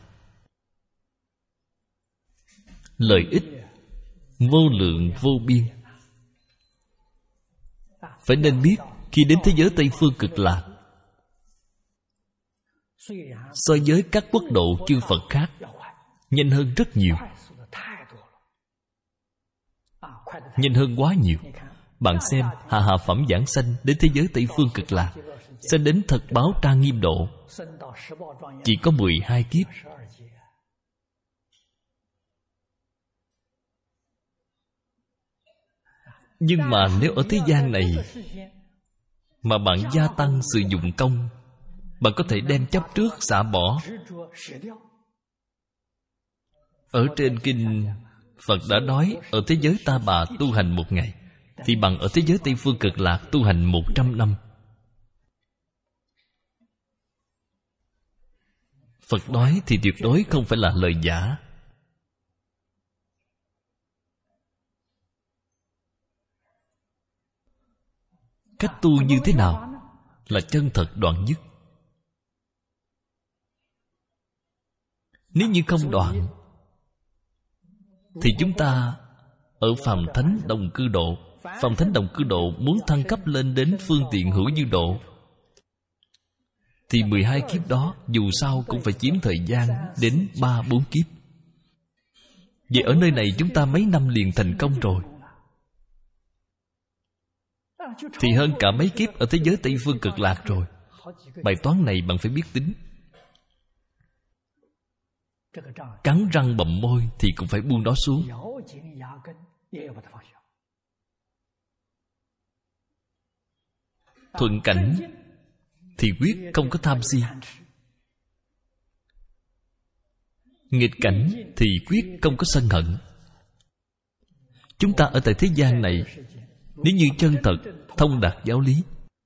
A: Lợi ích vô lượng vô biên. Phải nên biết khi đến thế giới Tây Phương Cực Lạc, so với các quốc độ chư Phật khác, nhanh hơn rất nhiều. Nhanh hơn quá nhiều. Bạn xem hạ hạ phẩm giảng sanh đến thế giới Tây Phương Cực Lạc, sẽ đến thật báo trang nghiêm độ, chỉ có mười hai kiếp. Nhưng mà nếu ở thế gian này mà bạn gia tăng sự dụng công, bạn có thể đem chấp trước xả bỏ. Ở trên kinh Phật đã nói, ở thế giới Ta Bà tu hành một ngày, thì bằng ở thế giới Tây Phương Cực Lạc tu hành một trăm năm. Phật nói thì tuyệt đối không phải là lời giả. Cách tu như thế nào là chân thật đoạn dứt. Nếu như không đoạn, thì chúng ta ở phàm thánh đồng cư độ. Phàm thánh đồng cư độ muốn thăng cấp lên đến phương tiện hữu dư độ, thì mười hai kiếp đó dù sao cũng phải chiếm thời gian đến ba bốn kiếp. Vậy ở nơi này chúng ta mấy năm liền thành công rồi, thì hơn cả mấy kiếp ở thế giới Tây Phương Cực Lạc rồi. Bài toán này bạn phải biết tính. Cắn răng bậm môi thì cũng phải buông nó xuống. Thuận cảnh thì quyết không có tham si, nghịch cảnh thì quyết không có sân hận. Chúng ta ở tại thế gian này, nếu như chân thật thông đạt giáo lý,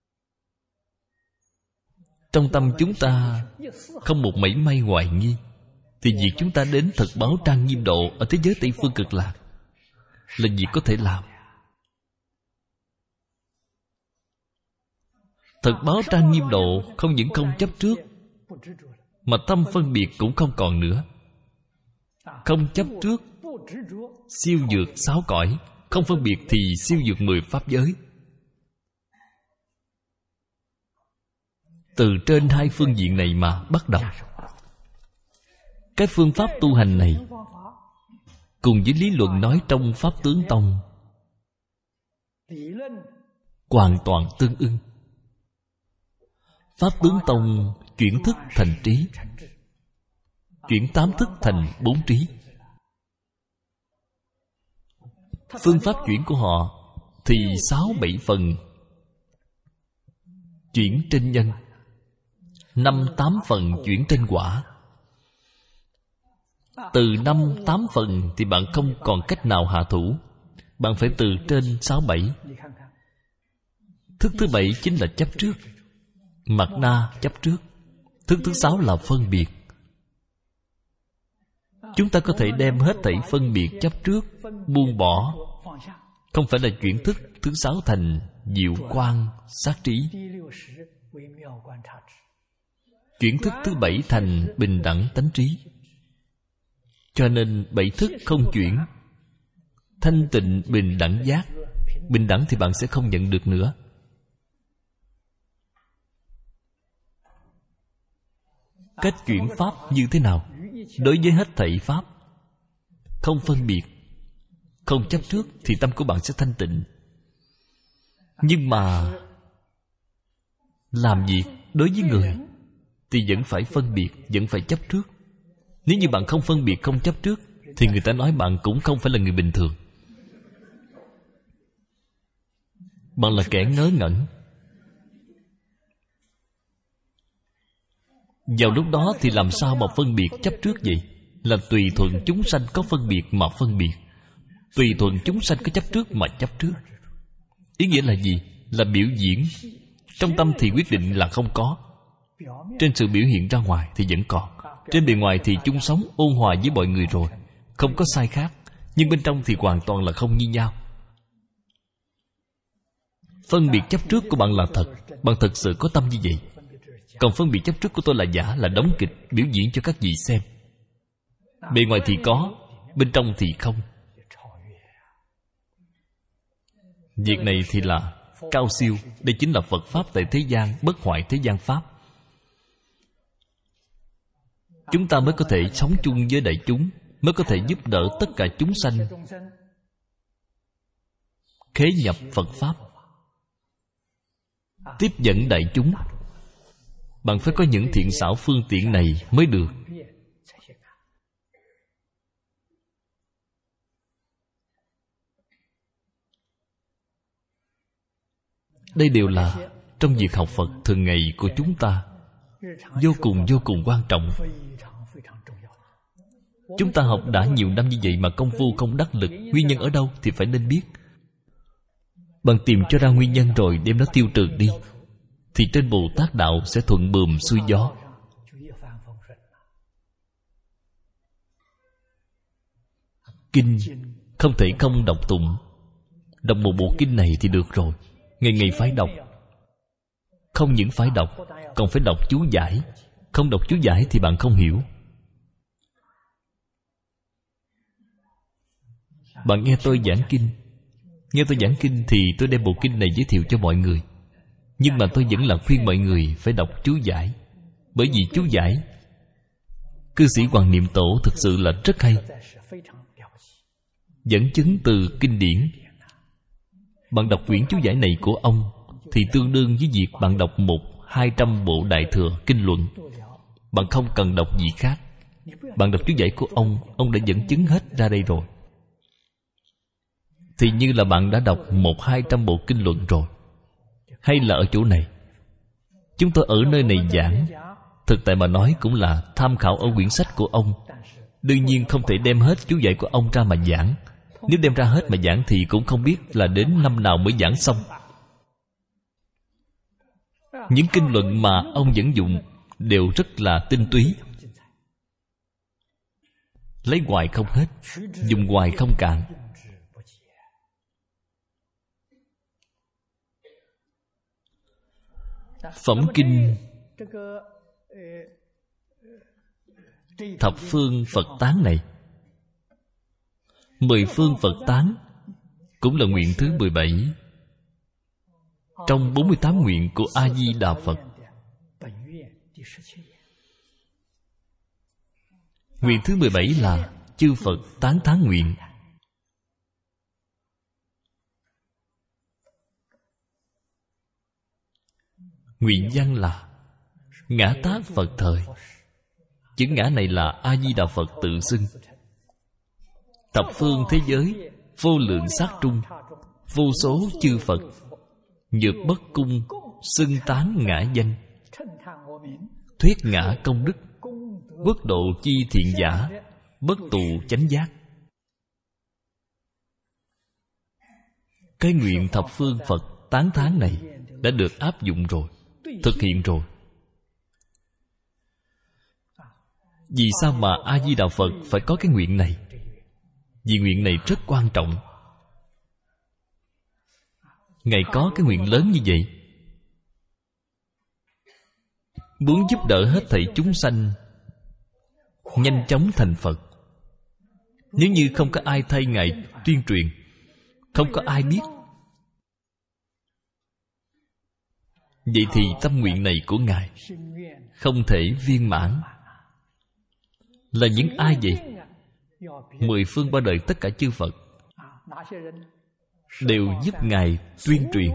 A: trong tâm chúng ta không một mảy may hoài nghi, thì việc chúng ta đến thật báo trang nghiêm độ ở thế giới Tây Phương Cực Lạc là việc có thể làm. Thật báo trang nghiêm độ không những không chấp trước, mà tâm phân biệt cũng không còn nữa. Không chấp trước, siêu vượt sáu cõi. Không phân biệt thì siêu vượt mười pháp giới. Từ trên hai phương diện này mà bắt đầu. Cái phương pháp tu hành này cùng với lý luận nói trong Pháp Tướng Tông hoàn toàn tương ưng. Pháp Tướng Tông chuyển thức thành trí, chuyển tám thức thành bốn trí. Phương pháp chuyển của họ thì sáu bảy phần chuyển trên nhân, năm tám phần chuyển trên quả. Từ năm tám phần thì bạn không còn cách nào hạ thủ, bạn phải từ trên sáu bảy. Thức thứ bảy chính là chấp trước, Mạt Na chấp trước. Thức thứ sáu là phân biệt. Chúng ta có thể đem hết thảy phân biệt chấp trước buông bỏ. Không phải là chuyển thức thứ sáu thành diệu quan sát trí, chuyển thức thứ bảy thành bình đẳng tánh trí. Cho nên bảy thức không chuyển. Thanh tịnh bình đẳng giác. Bình đẳng thì bạn sẽ không nhận được nữa. Cách chuyển pháp như thế nào? Đối với hết thảy pháp, không phân biệt, không chấp trước, thì tâm của bạn sẽ thanh tịnh. Nhưng mà làm việc đối với người thì vẫn phải phân biệt, vẫn phải chấp trước. Nếu như bạn không phân biệt, không chấp trước, thì người ta nói bạn cũng không phải là người bình thường. Bạn là kẻ ngớ ngẩn. Vào lúc đó thì làm sao mà phân biệt chấp trước vậy? Là tùy thuận chúng sanh có phân biệt mà phân biệt, tùy thuận chúng sanh có chấp trước mà chấp trước. Ý nghĩa là gì? Là biểu diễn. Trong tâm thì quyết định là không có, trên sự biểu hiện ra ngoài thì vẫn còn. Trên bề ngoài thì chung sống ôn hòa với mọi người rồi, không có sai khác. Nhưng bên trong thì hoàn toàn là không như nhau. Phân biệt chấp trước của bạn là thật. Bạn thật sự có tâm như vậy. Còn phân biệt chấp trước của tôi là giả, là đóng kịch, biểu diễn cho các vị xem. Bề ngoài thì có, bên trong thì không. Việc này thì là cao siêu. Đây chính là Phật Pháp tại thế gian, bất hoại thế gian Pháp. Chúng ta mới có thể sống chung với đại chúng, mới có thể giúp đỡ tất cả chúng sanh khế nhập Phật Pháp, tiếp dẫn đại chúng. Bạn phải có những thiện xảo phương tiện này mới được. Đây đều là trong việc học Phật thường ngày của chúng ta, vô cùng vô cùng quan trọng. Chúng ta học đã nhiều năm như vậy mà công phu không đắc lực. Nguyên nhân ở đâu thì phải nên biết. Bạn tìm cho ra nguyên nhân rồi đem nó tiêu trừ đi, thì trên Bồ Tát đạo sẽ thuận buồm xuôi gió. Kinh không thể không đọc tụng. Đọc một bộ kinh này thì được rồi, ngày ngày phải đọc. Không những phải đọc, còn phải đọc chú giải. Không đọc chú giải thì bạn không hiểu. Bạn nghe tôi giảng kinh, nghe tôi giảng kinh thì tôi đem bộ kinh này giới thiệu cho mọi người. Nhưng mà tôi vẫn là khuyên mọi người phải đọc chú giải. Bởi vì chú giải, cư sĩ Hoàng Niệm Tổ thực sự là rất hay, dẫn chứng từ kinh điển. Bạn đọc quyển chú giải này của ông thì tương đương với việc bạn đọc một hai trăm bộ Đại Thừa kinh luận. Bạn không cần đọc gì khác. Bạn đọc chú giải của ông, ông đã dẫn chứng hết ra đây rồi. Thì như là bạn đã đọc một hai trăm bộ kinh luận rồi. Hay là ở chỗ này, chúng tôi ở nơi này giảng, thực tại mà nói cũng là tham khảo ở quyển sách của ông. Đương nhiên không thể đem hết chú giải của ông ra mà giảng. Nếu đem ra hết mà giảng thì cũng không biết là đến năm nào mới giảng xong. Những kinh luận mà ông dẫn dụng đều rất là tinh túy, lấy hoài không hết, dùng hoài không cạn. Phẩm kinh Thập phương Phật tán này, Mười phương Phật tán cũng là nguyện thứ mười bảy trong bốn mươi tám nguyện của A-di-đà Phật. Nguyện thứ mười bảy là chư Phật tán thán nguyện. Nguyện văn là ngã tát Phật thời. Chữ ngã này là A-di-đà Phật tự xưng. Thập phương thế giới, vô lượng sát trung, vô số chư Phật, nhược bất cung, xưng tán ngã danh, thuyết ngã công đức, quốc độ chi thiện giả, bất tù chánh giác. Cái nguyện thập phương Phật tán thán này đã được áp dụng rồi, thực hiện rồi. Vì sao mà A-di-đà Phật phải có cái nguyện này? Vì nguyện này rất quan trọng. Ngài có cái nguyện lớn như vậy, muốn giúp đỡ hết thảy chúng sanh nhanh chóng thành Phật. Nếu như không có ai thay Ngài tuyên truyền, không có ai biết, vậy thì tâm nguyện này của Ngài không thể viên mãn. Là những ai vậy? Mười phương ba đời tất cả chư Phật đều giúp Ngài tuyên truyền.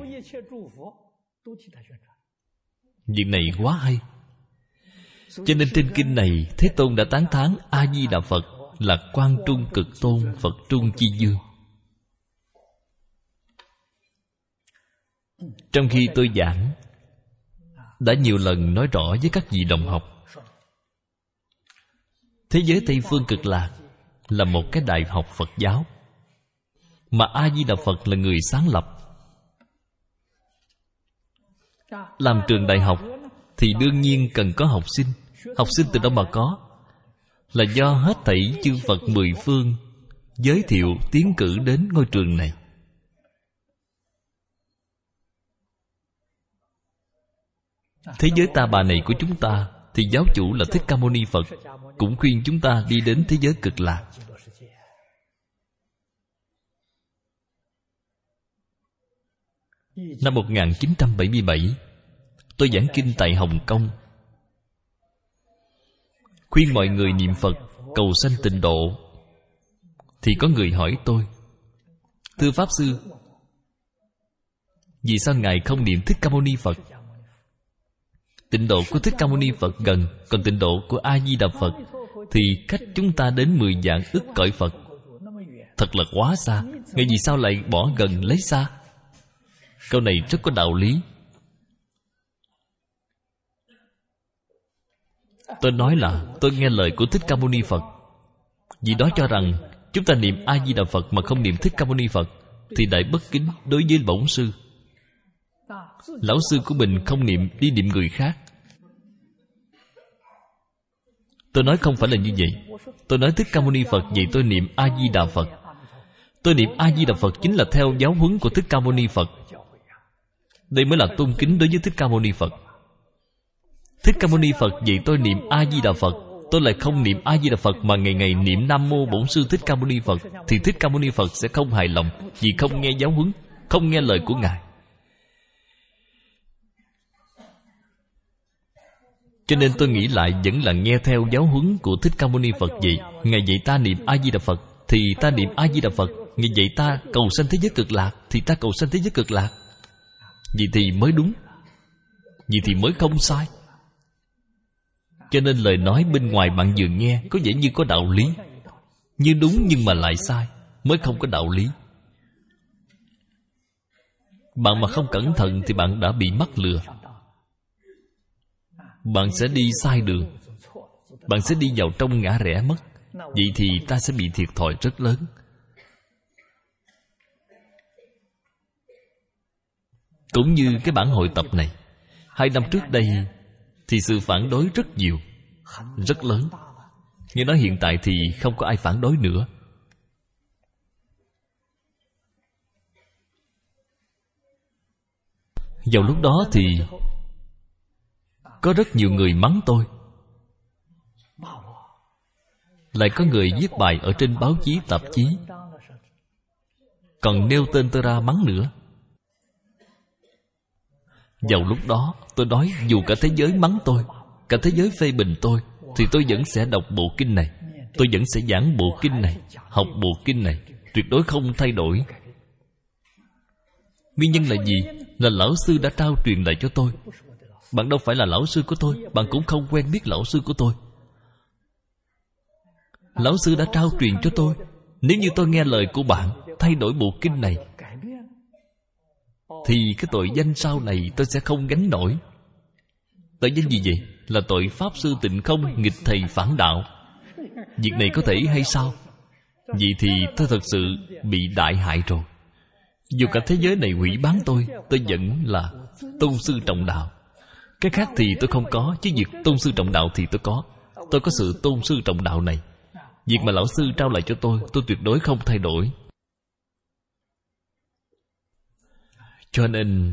A: Việc này quá hay. Cho nên trên kinh này Thế Tôn đã tán thán A-di-đà Phật là Quang Trung Cực Tôn Phật Trung Chi Dương. Trong khi tôi giảng, đã nhiều lần nói rõ với các vị đồng học, thế giới Tây Phương Cực Lạc là một cái đại học Phật giáo, mà A-di-đà Phật là người sáng lập. Làm trường đại học thì đương nhiên cần có học sinh. Học sinh từ đâu mà có? Là do hết thảy chư Phật mười phương giới thiệu tiến cử đến ngôi trường này. Thế giới ta bà này của chúng ta thì giáo chủ là Thích Ca Mâu Ni Phật cũng khuyên chúng ta đi đến thế giới Cực Lạc. Năm một nghìn chín trăm bảy mươi bảy, tôi giảng kinh tại Hồng Kông, khuyên mọi người niệm Phật cầu sanh tịnh độ. Thì có người hỏi tôi: thưa Pháp Sư, vì sao Ngài không niệm Thích Ca Mâu Ni Phật? Tịnh độ của Thích Ca Mâu Ni Phật gần, còn tịnh độ của A-di-đà Phật thì cách chúng ta đến mười vạn ức cõi Phật, thật là quá xa. Ngài vì sao lại bỏ gần lấy xa? Câu này rất có đạo lý. Tôi nói là tôi nghe lời của Thích Ca Mâu Ni Phật. Vì đó cho rằng chúng ta niệm A-di-đà Phật mà không niệm Thích Ca Mâu Ni Phật thì đại bất kính đối với bổn sư. Lão sư của mình không niệm, đi niệm người khác. Tôi nói không phải là như vậy. Tôi nói Thích Ca Mâu Ni Phật, vậy tôi niệm A-di-đà Phật. Tôi niệm A-di-đà Phật chính là theo giáo huấn của Thích Ca Mâu Ni Phật. Đây mới là tôn kính đối với Thích Ca Mâu Ni Phật. Thích Ca Mâu Ni Phật, vậy tôi niệm A-di-đà Phật. Tôi lại không niệm A-di-đà Phật mà ngày ngày niệm Nam Mô Bổn Sư Thích Ca Mâu Ni Phật, thì Thích Ca Mâu Ni Phật sẽ không hài lòng, vì không nghe giáo huấn, không nghe lời của Ngài. Cho nên tôi nghĩ lại vẫn là nghe theo giáo huấn của Thích Ca Mâu Ni Phật vậy. Ngài dạy ta niệm A-di-đà Phật thì ta niệm A-di-đà Phật. Ngài dạy ta cầu sanh thế giới Cực Lạc thì ta cầu sanh thế giới Cực Lạc. Vậy thì mới đúng, vậy thì mới không sai. Cho nên lời nói bên ngoài bạn vừa nghe có vẻ như có đạo lý, như đúng nhưng mà lại sai, mới không có đạo lý. Bạn mà không cẩn thận thì bạn đã bị mắc lừa. Bạn sẽ đi sai đường, bạn sẽ đi vào trong ngã rẽ mất. vậy thì ta sẽ bị thiệt thòi rất lớn. Cũng như cái bản hội tập này, hai năm trước đây thì sự phản đối rất nhiều, rất lớn. Nhưng nói hiện tại thì không có ai phản đối nữa. Vào lúc đó thì có rất nhiều người mắng tôi. Lại có người viết bài ở trên báo chí, tạp chí, còn nêu tên tôi ra mắng nữa. Vào lúc đó tôi nói dù cả thế giới mắng tôi, cả thế giới phê bình tôi, thì tôi vẫn sẽ đọc bộ kinh này, tôi vẫn sẽ giảng bộ kinh này, học bộ kinh này, tuyệt đối không thay đổi. Nguyên nhân là gì? Là lão sư đã trao truyền lại cho tôi. Bạn đâu phải là lão sư của tôi, bạn cũng không quen biết lão sư của tôi. Lão sư đã trao truyền cho tôi. Nếu như tôi nghe lời của bạn, thay đổi bộ kinh này, thì cái tội danh sau này tôi sẽ không gánh nổi. Tội danh gì vậy? Là tội pháp sư tịnh không, nghịch thầy phản đạo. Việc này có thể hay sao? Vậy thì tôi thật sự bị đại hại rồi. Dù cả thế giới này hủy bán tôi, tôi vẫn là tôn sư trọng đạo. Cái khác thì tôi không có, chứ việc tôn sư trọng đạo thì tôi có. Tôi có sự tôn sư trọng đạo này. Việc mà lão sư trao lại cho tôi, tôi tuyệt đối không thay đổi. Cho nên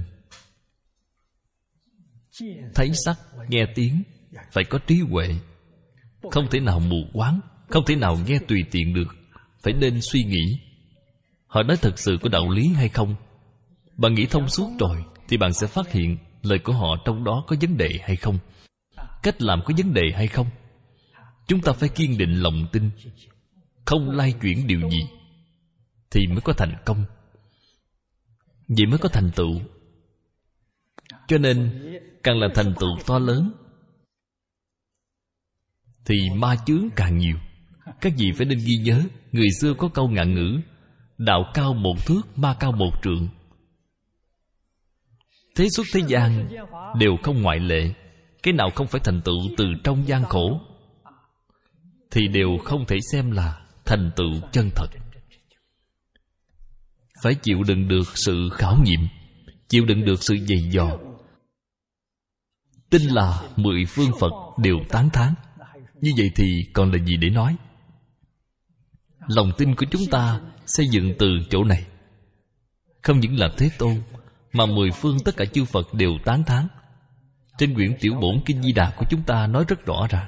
A: thấy sắc, nghe tiếng, phải có trí huệ. Không thể nào mù quáng, không thể nào nghe tùy tiện được. Phải nên suy nghĩ, họ nói thật sự có đạo lý hay không. Bạn nghĩ thông suốt rồi thì bạn sẽ phát hiện lời của họ trong đó có vấn đề hay không, cách làm có vấn đề hay không. Chúng ta phải kiên định lòng tin, không lay chuyển điều gì, thì mới có thành công, vậy mới có thành tựu. Cho nên càng là thành tựu to lớn thì ma chướng càng nhiều. Các vị phải nên ghi nhớ, người xưa có câu ngạn ngữ: đạo cao một thước, ma cao một trượng. Thế xuất thế gian đều không ngoại lệ. Cái nào không phải thành tựu từ trong gian khổ thì đều không thể xem là thành tựu chân thật. Phải chịu đựng được sự khảo nghiệm, chịu đựng được sự dày dò. Tin là mười phương Phật đều tán thán. Như vậy thì còn là gì để nói? Lòng tin của chúng ta xây dựng từ chỗ này. Không những là Thế Tôn, mà mười phương tất cả chư Phật đều tán thán. Trên quyển Tiểu Bổn Kinh Di Đà của chúng ta nói rất rõ ràng.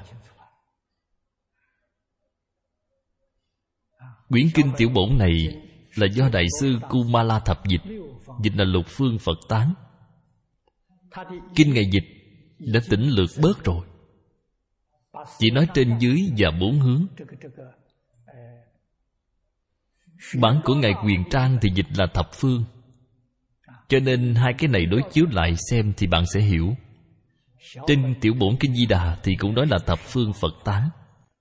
A: Quyển Kinh Tiểu Bổn này là do Đại sư Kumala Thập dịch, dịch là Lục Phương Phật tán. Kinh Ngài dịch đã tỉnh lược bớt rồi, chỉ nói trên dưới và bốn hướng. Bản của Ngài Quyền Trang thì dịch là thập phương. Cho nên hai cái này đối chiếu lại xem thì bạn sẽ hiểu. Trên Tiểu Bổn Kinh Di Đà thì cũng nói là thập phương Phật tán.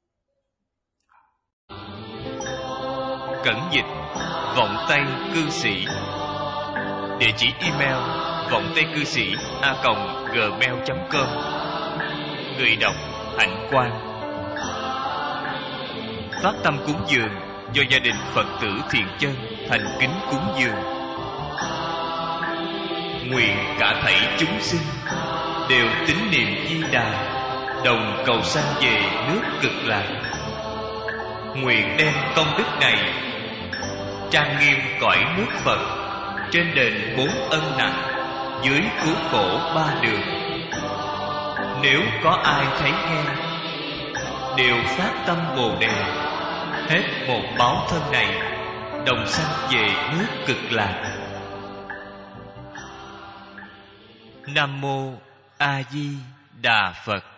B: Cẩn dịch Vọng Tây Cư Sĩ. Địa chỉ email vọng tây cư sĩ a còng gmail chấm com. Người đọc Hạnh Quang. Phát tâm cúng dường do gia đình Phật tử Thiện Chân thành kính cúng dường. Nguyện cả thảy chúng sinh đều tín niệm Di Đà, đồng cầu sanh về nước Cực Lạc. Nguyện đem công đức này trang nghiêm cõi nước Phật, trên đền bốn ân nặng, dưới cứu khổ ba đường. Nếu có ai thấy nghe, đều phát tâm Bồ Đề, hết một báo thân này, đồng sanh về nước Cực Lạc. Nam mô A Di Đà Phật.